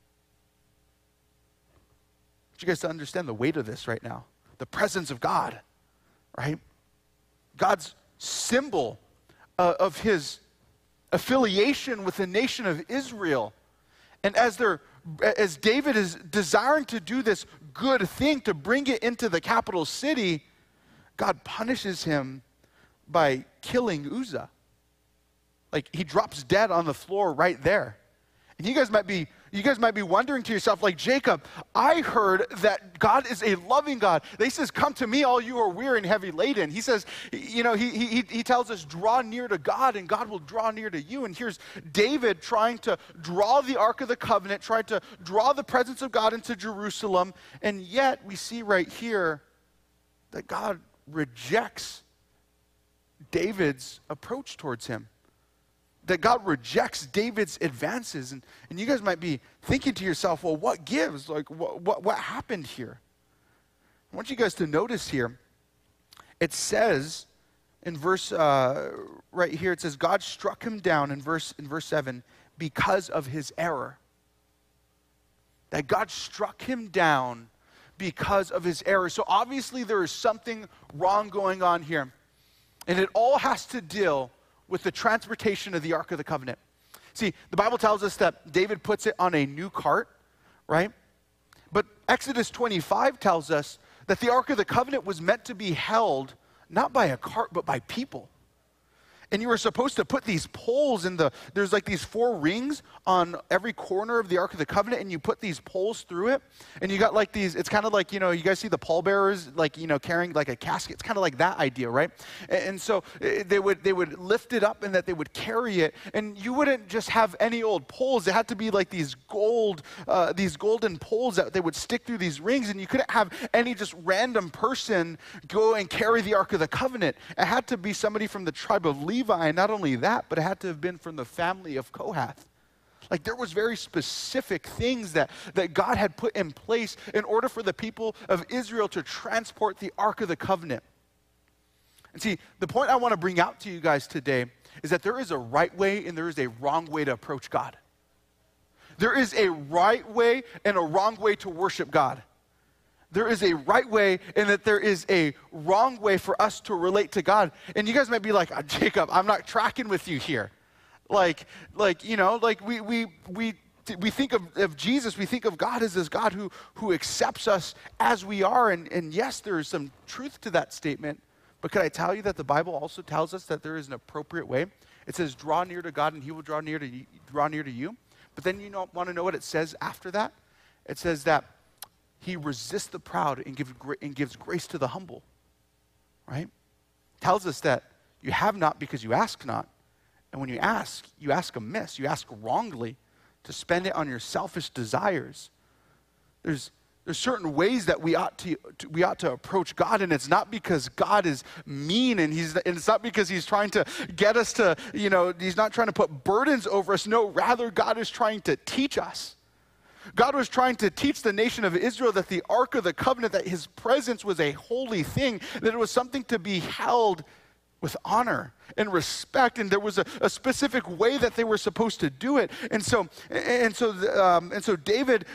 I want you guys to understand the weight of this right now. The presence of God, right? God's symbol of his affiliation with the nation of Israel. And as David is desiring to do this good thing, to bring it into the capital city, God punishes him by killing Uzzah. Like, he drops dead on the floor right there. And you guys might be wondering to yourself, like, Jacob, I heard that God is a loving God. He says, come to me, all you are weary and heavy laden. He says, he tells us, draw near to God, and God will draw near to you. And here's David trying to draw the Ark of the Covenant, trying to draw the presence of God into Jerusalem. And yet we see right here that God rejects David's approach towards him. That God rejects David's advances. And you guys might be thinking to yourself, well, what gives? Like, what happened here? I want you guys to notice here, it says in verse, right here, it says, God struck him down in verse 7 because of his error. That God struck him down because of his error. So obviously there is something wrong going on here. And it all has to deal with the transportation of the Ark of the Covenant. See, the Bible tells us that David puts it on a new cart, right? But Exodus 25 tells us that the Ark of the Covenant was meant to be held not by a cart, but by people. And you were supposed to put these poles there's like these 4 rings on every corner of the Ark of the Covenant, and you put these poles through it. And you got like these, it's kind of like, you guys see the pallbearers, like, carrying like a casket. It's kind of like that idea, right? And so they would lift it up and that they would carry it. And you wouldn't just have any old poles. It had to be like these golden poles that they would stick through these rings. And you couldn't have any just random person go and carry the Ark of the Covenant. It had to be somebody from the tribe of Levi. And not only that, but it had to have been from the family of Kohath. Like there was very specific things that God had put in place in order for the people of Israel to transport the Ark of the Covenant. And see, the point I want to bring out to you guys today is that there is a right way and there is a wrong way to approach God. There is a right way and a wrong way to worship God. There is a right way and that there is a wrong way for us to relate to God. And you guys might be like, Jacob, I'm not tracking with you here. We think of Jesus, we think of God as this God who accepts us as we are. And yes, there is some truth to that statement. But can I tell you that the Bible also tells us that there is an appropriate way? It says, draw near to God and he will draw near to you. But then want to know what it says after that? It says that he resists the proud and gives grace to the humble, right? Tells us that you have not because you ask not. And when you ask amiss. You ask wrongly to spend it on your selfish desires. There's certain ways that we ought to approach God, and it's not because God is mean, and it's not because he's trying to get us to, he's not trying to put burdens over us. No, rather God is trying to teach us. God was trying to teach the nation of Israel that the Ark of the Covenant, that his presence was a holy thing, that it was something to be held with honor and respect, and there was a specific way that they were supposed to do it. And so David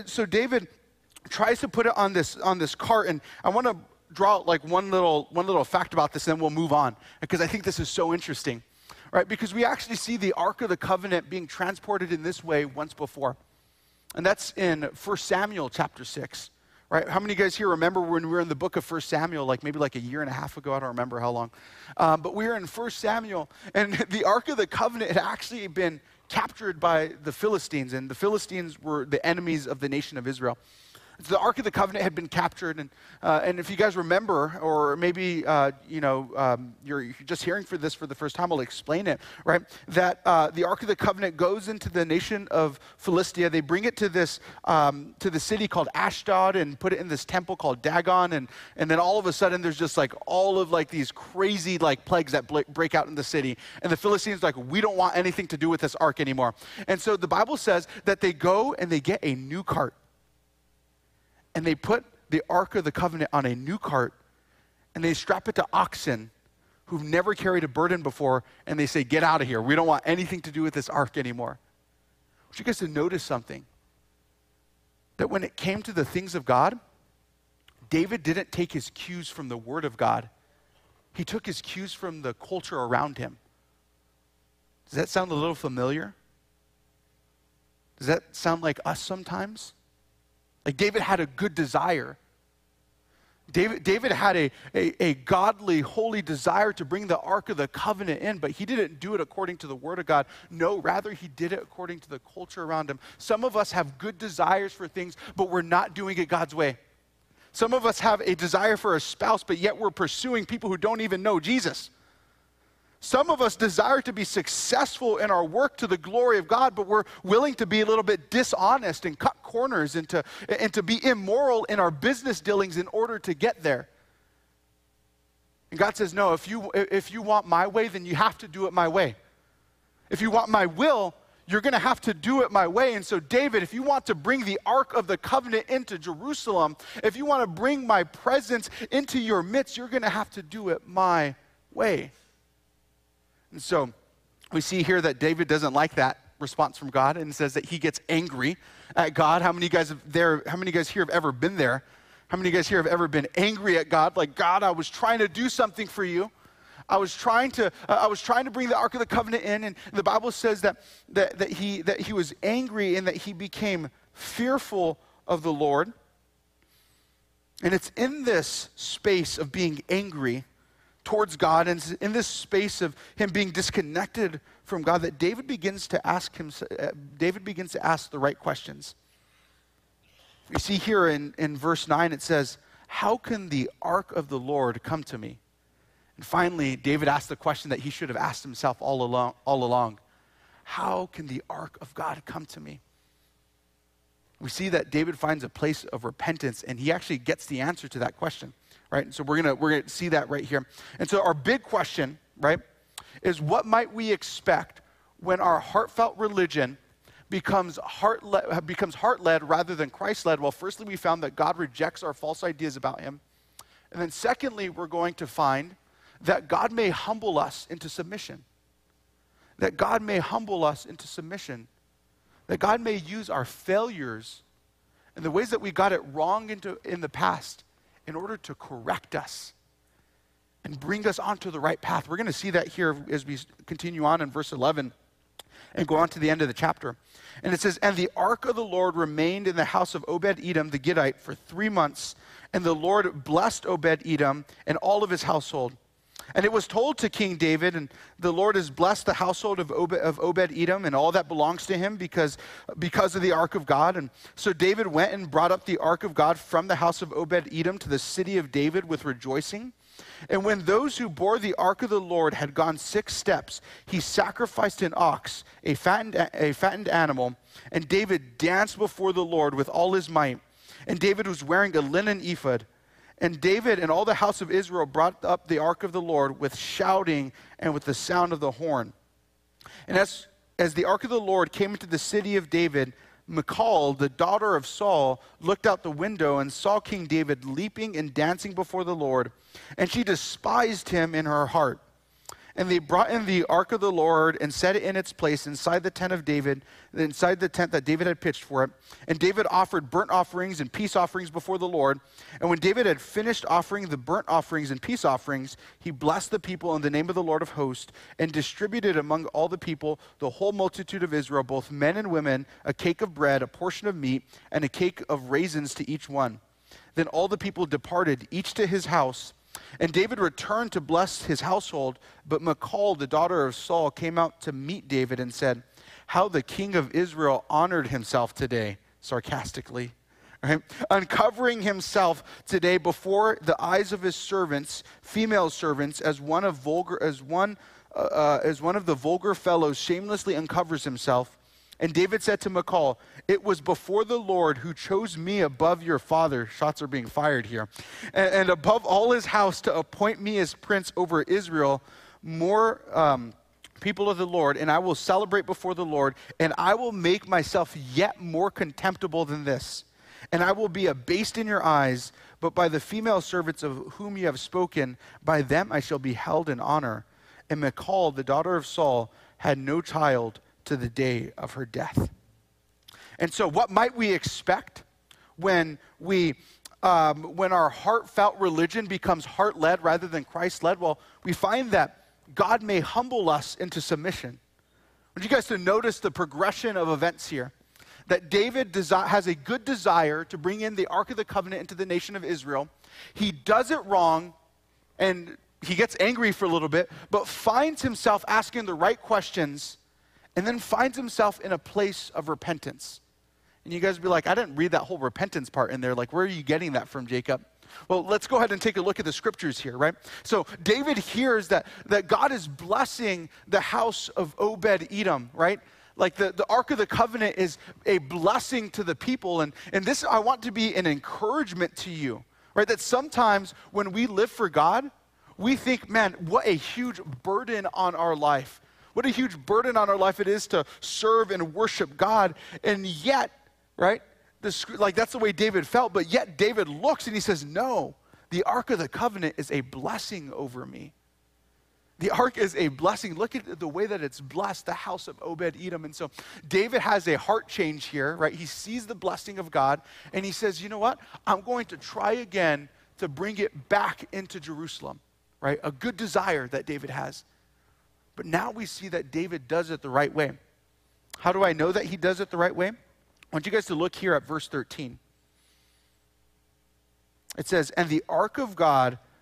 tries to put it on this cart, and I want to draw out like one little fact about this, and then we'll move on, because I think this is so interesting, right? Because we actually see the Ark of the Covenant being transported in this way once before. And that's in 1 Samuel chapter 6, right? How many of you guys here remember when we were in the book of 1 Samuel, maybe a year and a half ago? I don't remember how long. But we were in 1 Samuel, and the Ark of the Covenant had actually been captured by the Philistines, and the Philistines were the enemies of the nation of Israel. So the Ark of the Covenant had been captured, and if you guys remember, or maybe you're just hearing for this for the first time, I'll explain it, right? That the Ark of the Covenant goes into the nation of Philistia. They bring it to this to the city called Ashdod and put it in this temple called Dagon, and then all of a sudden there's just all of these crazy plagues that break out in the city, and the Philistines we don't want anything to do with this Ark anymore. And so the Bible says that they go and they get a new cart. And they put the Ark of the Covenant on a new cart, and they strap it to oxen who've never carried a burden before, and they say, get out of here. We don't want anything to do with this Ark anymore. I want you guys to notice something. That when it came to the things of God, David didn't take his cues from the Word of God. He took his cues from the culture around him. Does that sound a little familiar? Does that sound like us sometimes? David had a good desire. David had a godly, holy desire to bring the Ark of the Covenant in, but he didn't do it according to the Word of God. No, rather he did it according to the culture around him. Some of us have good desires for things, but we're not doing it God's way. Some of us have a desire for a spouse, but yet we're pursuing people who don't even know Jesus. Some of us desire to be successful in our work to the glory of God, but we're willing to be a little bit dishonest and cut corners and to be immoral in our business dealings in order to get there. And God says, no, if you want my way, then you have to do it my way. If you want my will, you're going to have to do it my way. And so David, if you want to bring the Ark of the Covenant into Jerusalem, if you want to bring my presence into your midst, you're going to have to do it my way. And so we see here that David doesn't like that response from God, and says that he gets angry at God. How many guys here have ever been there? How many guys here have ever been angry at God? Like, God, I was trying to do something for you. I was trying to bring the Ark of the Covenant in, and the Bible says that he was angry and that he became fearful of the Lord. And it's in this space of being angry towards God, and in this space of him being disconnected from God, that David begins to ask the right questions. We see here in verse 9, it says, how can the ark of the Lord come to me? And finally, David asked the question that he should have asked himself all along. How can the ark of God come to me? We see that David finds a place of repentance, and he actually gets the answer to that question, right? And so we're gonna see that right here. And so our big question, right, is what might we expect when our heartfelt religion becomes heart-led rather than Christ-led? Well, firstly, we found that God rejects our false ideas about him. And then secondly, we're going to find that God may humble us into submission. That God may humble us into submission. That God may use our failures and the ways that we got it wrong in the past in order to correct us and bring us onto the right path. We're going to see that here as we continue on in verse 11 and go on to the end of the chapter. And it says, and the ark of the Lord remained in the house of Obed-Edom the Gittite for 3 months, and the Lord blessed Obed-Edom and all of his household. And it was told to King David, and the Lord has blessed the household of Obed-Edom and all that belongs to him because of the ark of God. And so David went and brought up the ark of God from the house of Obed-Edom to the city of David with rejoicing. And when those who bore the ark of the Lord had gone 6 steps, he sacrificed an ox, a fattened animal, and David danced before the Lord with all his might. And David was wearing a linen ephod. And David and all the house of Israel brought up the ark of the Lord with shouting and with the sound of the horn. And as the ark of the Lord came into the city of David, Michal, the daughter of Saul, looked out the window and saw King David leaping and dancing before the Lord. And she despised him in her heart. And they brought in the ark of the Lord and set it in its place inside the tent of David, inside the tent that David had pitched for it. And David offered burnt offerings and peace offerings before the Lord. And when David had finished offering the burnt offerings and peace offerings, he blessed the people in the name of the Lord of hosts and distributed among all the people, the whole multitude of Israel, both men and women, a cake of bread, a portion of meat, and a cake of raisins to each one. Then all the people departed, each to his house. And David returned to bless his household, but Michal, the daughter of Saul, came out to meet David and said, how the king of Israel honored himself today, sarcastically, right? Uncovering himself today before the eyes of his servants, female servants, as one of the vulgar fellows shamelessly uncovers himself. And David said to Michal, it was before the Lord who chose me above your father. Shots are being fired here. And above all his house to appoint me as prince over Israel, more people of the Lord, and I will celebrate before the Lord, and I will make myself yet more contemptible than this. And I will be abased in your eyes, but by the female servants of whom you have spoken, by them I shall be held in honor. And Michal, the daughter of Saul, had no child to the day of her death. And so what might we expect when our heartfelt religion becomes heart-led rather than Christ-led? Well, we find that God may humble us into submission. I want you guys to notice the progression of events here. That David has a good desire to bring in the Ark of the Covenant into the nation of Israel. He does it wrong, and he gets angry for a little bit, but finds himself asking the right questions, and then finds himself in a place of repentance. And you guys would be like, I didn't read that whole repentance part in there. Like, where are you getting that from, Jacob? Well, let's go ahead and take a look at the scriptures here, right? So David hears that God is blessing the house of Obed-Edom, right? Like the Ark of the Covenant is a blessing to the people. And this, I want to be an encouragement to you, right? That sometimes when we live for God, we think, man, what a huge burden on our life. What a huge burden on our life it is to serve and worship God. And yet, right, like that's the way David felt, but yet David looks and he says, no, the Ark of the Covenant is a blessing over me. The Ark is a blessing. Look at the way that it's blessed, the house of Obed-Edom. And so David has a heart change here, right? He sees the blessing of God and he says, you know what? I'm going to try again to bring it back into Jerusalem, right? A good desire that David has. But now we see that David does it the right way. How do I know that he does it the right way? I want you guys to look here at verse 13. It says, and the ark of God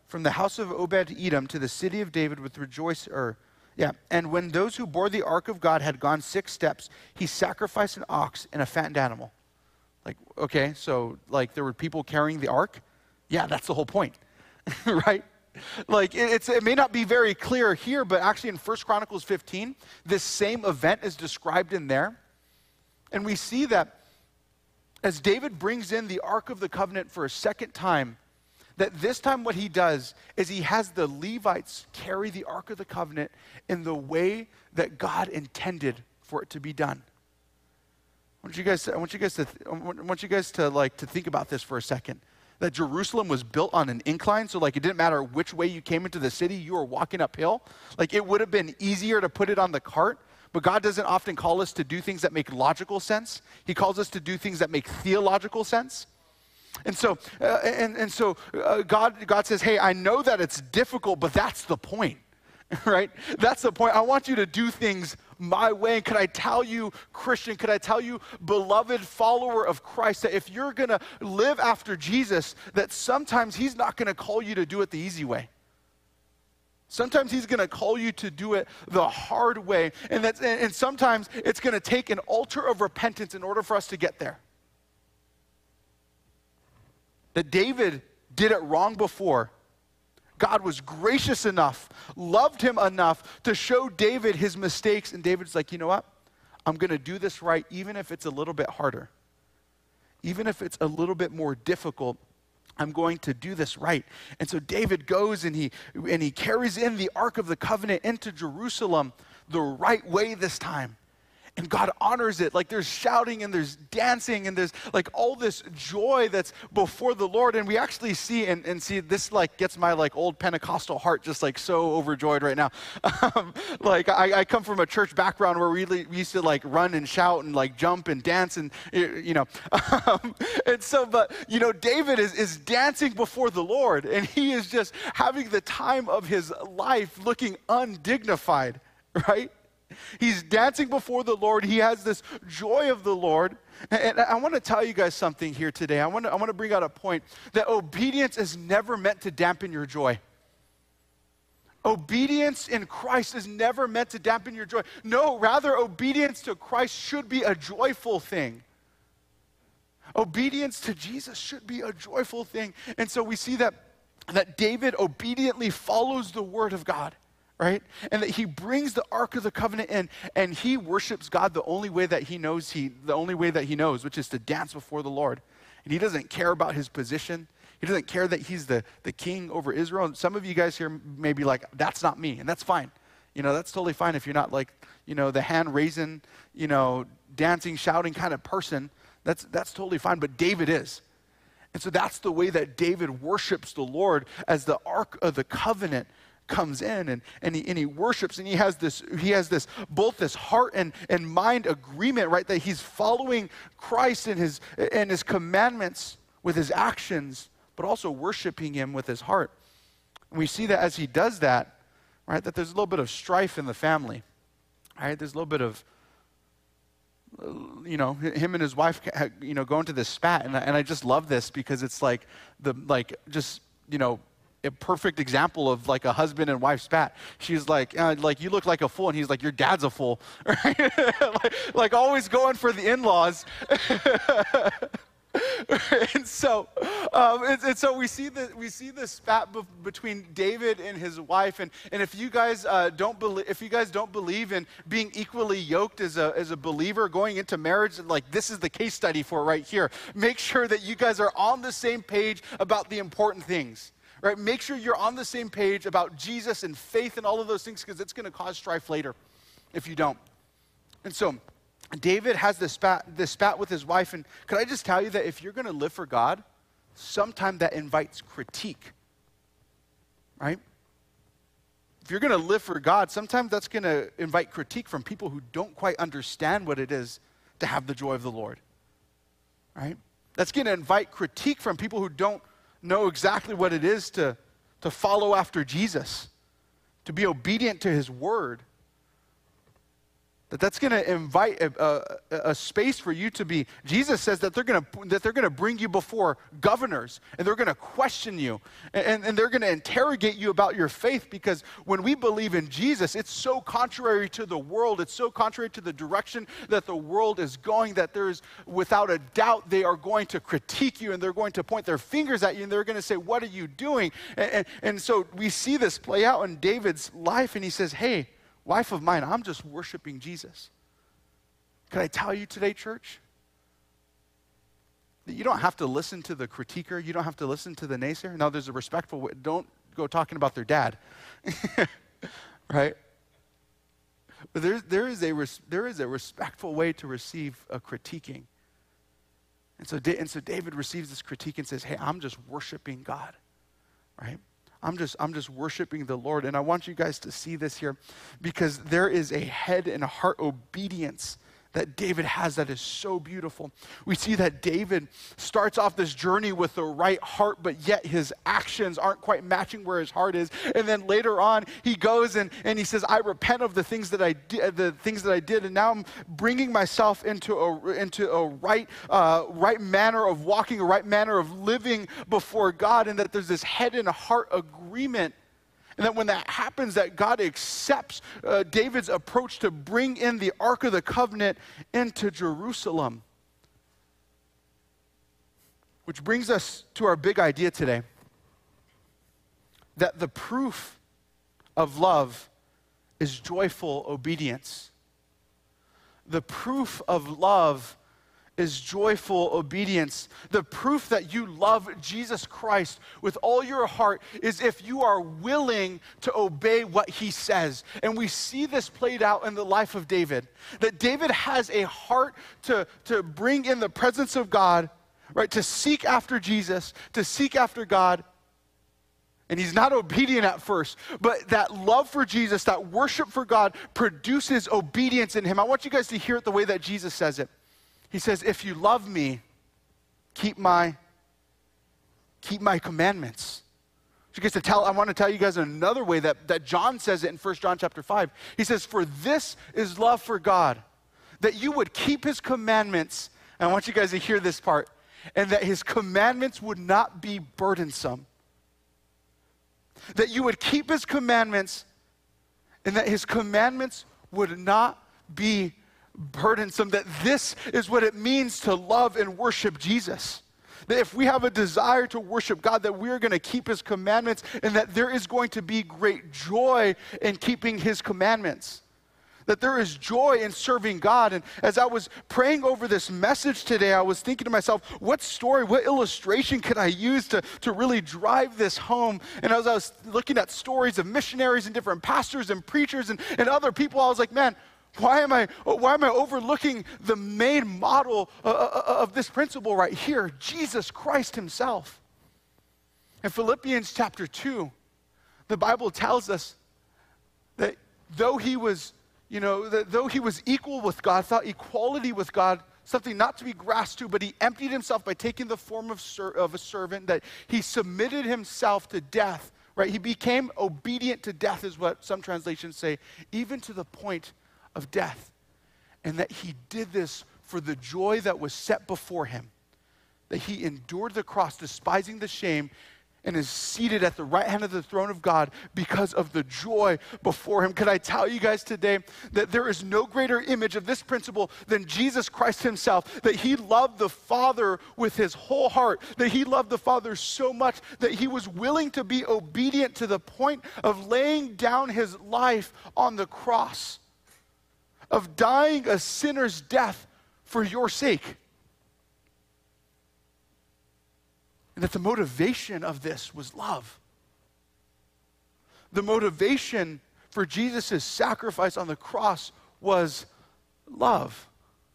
from the house of Obed-Edom to the city of David with and when those who bore the ark of God had gone 6 steps, he sacrificed an ox and a fattened animal. Like, okay, so like there were people carrying the ark? Yeah, that's the whole point, right? Like it may not be very clear here, but actually in 1 Chronicles 15, this same event is described in there. And we see that as David brings in the Ark of the Covenant for a second time, that this time what he does is he has the Levites carry the Ark of the Covenant in the way that God intended for it to be done. I want you guys to think about this for a second. That Jerusalem was built on an incline, so like it didn't matter which way you came into the city, you were walking uphill. Like it would have been easier to put it on the cart, but God doesn't often call us to do things that make logical sense. He calls us to do things that make theological sense. And so, God says, hey, I know that it's difficult, but that's the point, right? That's the point. I want you to do things my way. And could I tell you, Christian, could I tell you, beloved follower of Christ, that if you're going to live after Jesus, that sometimes he's not going to call you to do it the easy way. Sometimes he's going to call you to do it the hard way. And sometimes it's going to take an altar of repentance in order for us to get there. That David did it wrong before. God was gracious enough, loved him enough to show David his mistakes. And David's like, you know what? I'm going to do this right, even if it's a little bit harder. Even if it's a little bit more difficult, I'm going to do this right. And so David goes and he carries in the Ark of the Covenant into Jerusalem the right way this time. And God honors it. Like there's shouting and there's dancing and there's like all this joy that's before the Lord. And we actually see and see this like gets my like old Pentecostal heart just like so overjoyed right now. Like I come from a church background where we used to like run and shout and like jump and dance and you know. And so, but you know, David is dancing before the Lord and he is just having the time of his life looking undignified, right? He's dancing before the Lord. He has this joy of the Lord. And I want to tell you guys something here today. I want to bring out a point that obedience is never meant to dampen your joy. Obedience in Christ is never meant to dampen your joy. No, rather obedience to Christ should be a joyful thing. Obedience to Jesus should be a joyful thing. And so we see that David obediently follows the word of God. Right? And that he brings the Ark of the Covenant in and he worships God the only way that he knows, which is to dance before the Lord. And he doesn't care about his position. He doesn't care that he's the king over Israel. And some of you guys here may be like, that's not me. And that's fine. You know, that's totally fine if you're not like, you know, the hand raising, you know, dancing, shouting kind of person. That's totally fine. But David is. And so that's the way that David worships the Lord as the Ark of the Covenant comes in and he worships and he has this both this heart and mind agreement, right? That he's following Christ and his commandments with his actions, but also worshiping him with his heart. And we see that as he does that, right, that there's a little bit of strife in the family, right? There's a little bit of, you know, him and his wife, you know, go into this spat. And I just love this because it's like you know, a perfect example of like a husband and wife spat. She's like, you look like a fool. And he's like, your dad's a fool. Right? like always going for the in-laws. And so we see the spat between David and his wife. And if you guys don't believe in being equally yoked as a believer going into marriage, like this is the case study for it right here. Make sure that you guys are on the same page about the important things. Right? Make sure you're on the same page about Jesus and faith and all of those things because it's going to cause strife later if you don't. And so David has this spat with his wife. And could I just tell you that if you're going to live for God, sometimes that invites critique. Right? If you're going to live for God, sometimes that's going to invite critique from people who don't quite understand what it is to have the joy of the Lord. Right? That's going to invite critique from people who don't know exactly what it is to follow after Jesus, to be obedient to his word. That's going to invite a space for you to be. Jesus says that they're going to bring you before governors, and they're going to question you, and they're going to interrogate you about your faith, because when we believe in Jesus, it's so contrary to the world. It's so contrary to the direction that the world is going, that there's, without a doubt, they are going to critique you, and they're going to point their fingers at you, and they're going to say, what are you doing? And so we see this play out in David's life, and he says, hey, wife of mine, I'm just worshiping Jesus. Can I tell you today, church, that you don't have to listen to the critiquer. You don't have to listen to the naysayer. Now, there's a respectful way. Don't go talking about their dad, right? But there is a respectful way to receive a critiquing. And so David receives this critique and says, hey, I'm just worshiping God, right? I'm just worshiping the Lord. And I want you guys to see this here, because there is a head and heart obedience that David has that is so beautiful. We see that David starts off this journey with the right heart, but yet his actions aren't quite matching where his heart is. And then later on, he goes and he says, I repent of the things that I did, and now I'm bringing myself into a right manner of walking, a right manner of living before God, and that there's this head and heart agreement. And that when that happens, that God accepts David's approach to bring in the Ark of the Covenant into Jerusalem. Which brings us to our big idea today, that the proof of love is joyful obedience. The proof of love is joyful obedience. The proof that you love Jesus Christ with all your heart is if you are willing to obey what he says. And we see this played out in the life of David. That David has a heart to bring in the presence of God, right? To seek after Jesus, to seek after God. And he's not obedient at first, but that love for Jesus, that worship for God produces obedience in him. I want you guys to hear it the way that Jesus says it. He says, if you love me, keep my commandments. I want to tell you guys another way that John says it in 1 John chapter 5. He says, for this is love for God, that you would keep his commandments. And I want you guys to hear this part. And that his commandments would not be burdensome. That you would keep his commandments, and that his commandments would not be burdensome. That this is what it means to love and worship Jesus. That if we have a desire to worship God, that we're going to keep his commandments, and that there is going to be great joy in keeping his commandments. That there is joy in serving God. And as I was praying over this message today, I was thinking to myself, what story, what illustration could I use to really drive this home? And as I was looking at stories of missionaries and different pastors and preachers and other people, I was like, man, why am I overlooking the main model of this principle right here? Jesus Christ himself. In Philippians chapter 2, the Bible tells us that though he was equal with God, thought equality with God something not to be grasped to, but he emptied himself by taking the form of a servant, that he submitted himself to death, right? He became obedient to death is what some translations say, even to the point of death. And that he did this for the joy that was set before him. That he endured the cross, despising the shame, and is seated at the right hand of the throne of God because of the joy before him. Can I tell you guys today that there is no greater image of this principle than Jesus Christ himself, that he loved the Father with his whole heart, that he loved the Father so much that he was willing to be obedient to the point of laying down his life on the cross, of dying a sinner's death for your sake. And that the motivation of this was love. The motivation for Jesus' sacrifice on the cross was love.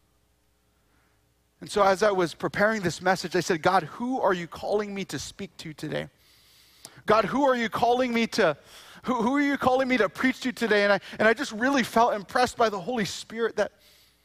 And so as I was preparing this message, I said, God, who are you calling me to speak to today? God, who are you calling me to who are you calling me to preach to today? And I just really felt impressed by the Holy Spirit that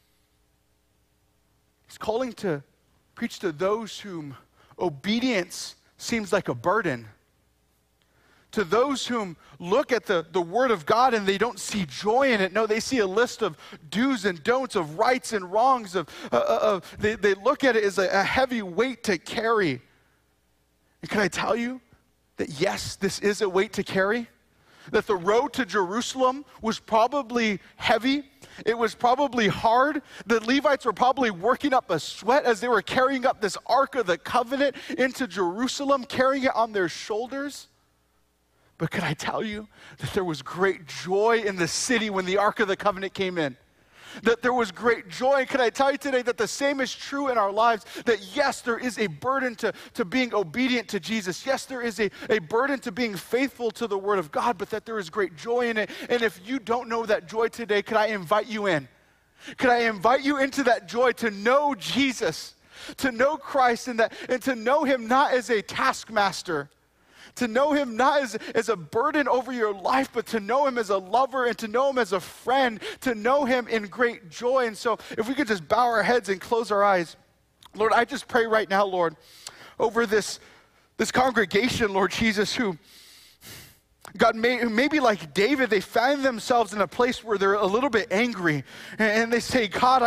he's calling to preach to those whom obedience seems like a burden, to those whom look at the Word of God and they don't see joy in it. No, they see a list of do's and don'ts, of rights and wrongs. They look at it as a heavy weight to carry. And can I tell you that yes, this is a weight to carry? That the road to Jerusalem was probably heavy. It was probably hard. The Levites were probably working up a sweat as they were carrying up this Ark of the Covenant into Jerusalem, carrying it on their shoulders. But can I tell you that there was great joy in the city when the Ark of the Covenant came in? That there was great joy. Can I tell you today that the same is true in our lives? That yes, there is a burden to being obedient to Jesus. Yes, there is a burden to being faithful to the Word of God, but that there is great joy in it. And if you don't know that joy today, could I invite you in? Could I invite you into that joy to know Jesus, to know Christ, and to know Him not as a taskmaster, to know Him not as a burden over your life, but to know Him as a lover and to know Him as a friend, to know Him in great joy. And so if we could just bow our heads and close our eyes. Lord, I just pray right now, Lord, over this congregation, Lord Jesus, who, God, maybe like David, they find themselves in a place where they're a little bit angry. And they say, God,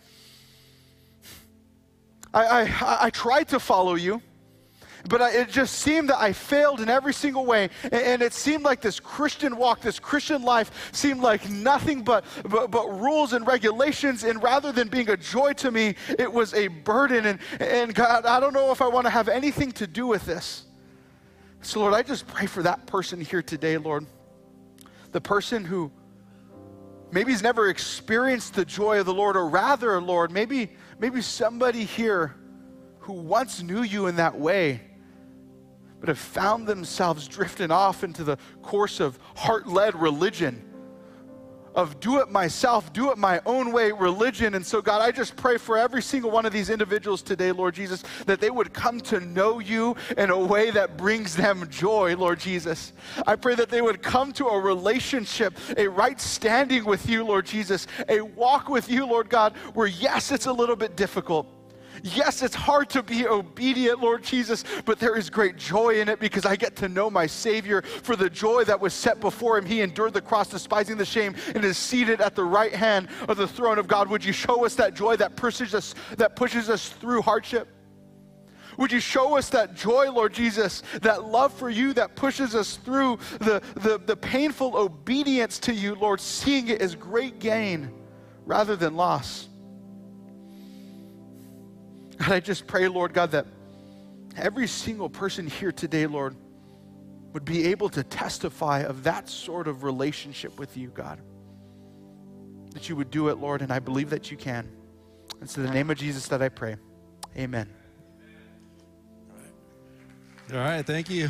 I tried to follow you. But it just seemed that I failed in every single way. And it seemed like this Christian walk, this Christian life seemed like nothing but rules and regulations. And rather than being a joy to me, it was a burden. And God, I don't know if I want to have anything to do with this. So Lord, I just pray for that person here today, Lord. The person who maybe has never experienced the joy of the Lord, or rather, Lord, maybe somebody here who once knew you in that way, but have found themselves drifting off into the course of heart-led religion, of do it myself, do it my own way religion. And so God, I just pray for every single one of these individuals today, Lord Jesus, that they would come to know you in a way that brings them joy, Lord Jesus. I pray that they would come to a relationship, a right standing with you, Lord Jesus, a walk with you, Lord God, where yes, it's a little bit difficult. Yes, it's hard to be obedient, Lord Jesus, but there is great joy in it because I get to know my Savior. For the joy that was set before Him, He endured the cross, despising the shame, and is seated at the right hand of the throne of God. Would you show us that joy that pushes us through hardship? Would you show us that joy, Lord Jesus, that love for you that pushes us through the painful obedience to you, Lord, seeing it as great gain rather than loss? God, I just pray, Lord God, that every single person here today, Lord, would be able to testify of that sort of relationship with you, God. That you would do it, Lord, and I believe that you can. It's in the name of Jesus that I pray. Amen. All right, thank you.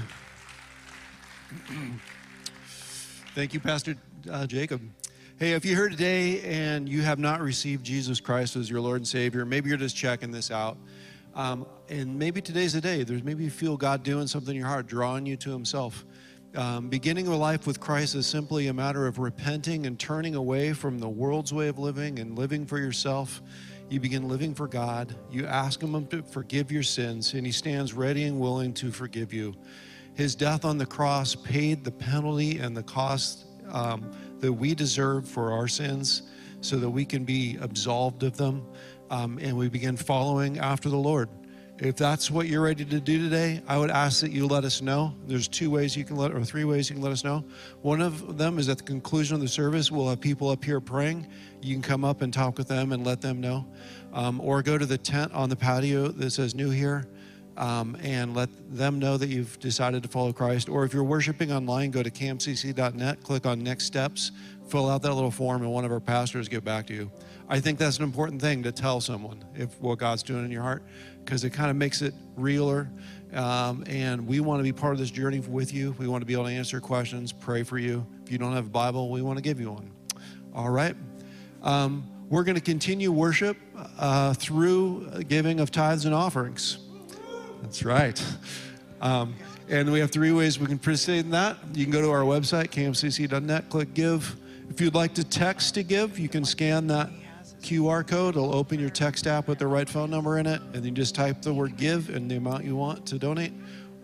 Thank you, Pastor Jacob. Hey, if you're here today and you have not received Jesus Christ as your Lord and Savior, maybe you're just checking this out. And maybe today's the day. Maybe you feel God doing something in your heart, drawing you to Himself. Beginning a life with Christ is simply a matter of repenting and turning away from the world's way of living and living for yourself. You begin living for God. You ask Him to forgive your sins, and He stands ready and willing to forgive you. His death on the cross paid the penalty and the cost that we deserve for our sins so that we can be absolved of them, and we begin following after the Lord. If that's what you're ready to do today, I would ask that you let us know. There's 3 ways you can let us know. One of them is at the conclusion of the service, we'll have people up here praying. You can come up and talk with them and let them know. Or go to the tent on the patio that says New Here, and let them know that you've decided to follow Christ. Or if you're worshiping online, go to camcc.net, click on Next Steps, fill out that little form, and one of our pastors get back to you. I think that's an important thing to tell someone, if what God's doing in your heart, because it kind of makes it realer. And we want to be part of this journey with you. We want to be able to answer questions, pray for you. If you don't have a Bible, we want to give you one. All right. We're going to continue worship through giving of tithes and offerings. That's right. And we have 3 ways we can participate in that. You can go to our website, camcc.net, click Give. If you'd like to text to give, you can scan that QR code. It'll open your text app with the right phone number in it, and then just type the word give and the amount you want to donate.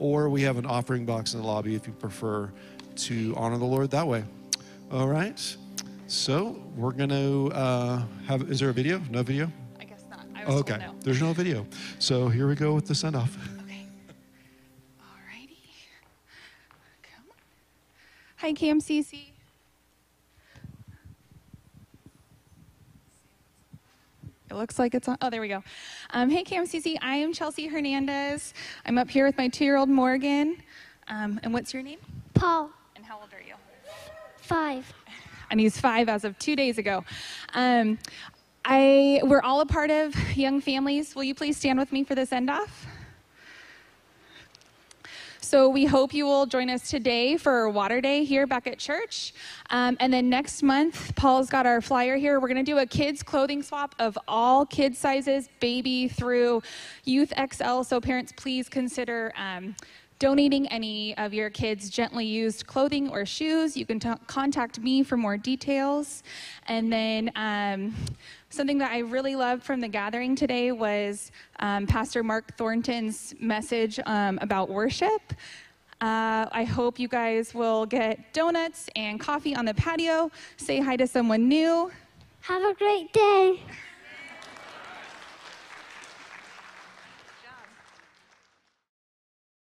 or we have an offering box in the lobby if you prefer to honor the Lord that way. All right. So we're going to have, is there a video? No video? I guess not. I was Okay. told no. There's no video. So here we go with the send off. Okay. Alrighty. Come on. Hi, KMCC. It looks like it's on. Oh, there we go. Hey, KMCC. I am Chelsea Hernandez. I'm up here with my 2-year-old Morgan. And what's your name? Paul, And how old are you? 5. And he's 5 as of 2 days ago. We're all a part of Young Families. Will you please stand with me for the send-off? So we hope you will join us today for Water Day here back at church. And then next month, Paul's got our flyer here. We're going to do a kids clothing swap of all kid sizes, baby through youth XL. So parents, please consider donating any of your kids' gently used clothing or shoes. You can contact me for more details. And then something that I really loved from the gathering today was Pastor Mark Thornton's message about worship. I hope you guys will get donuts and coffee on the patio, say hi to someone new. Have a great day.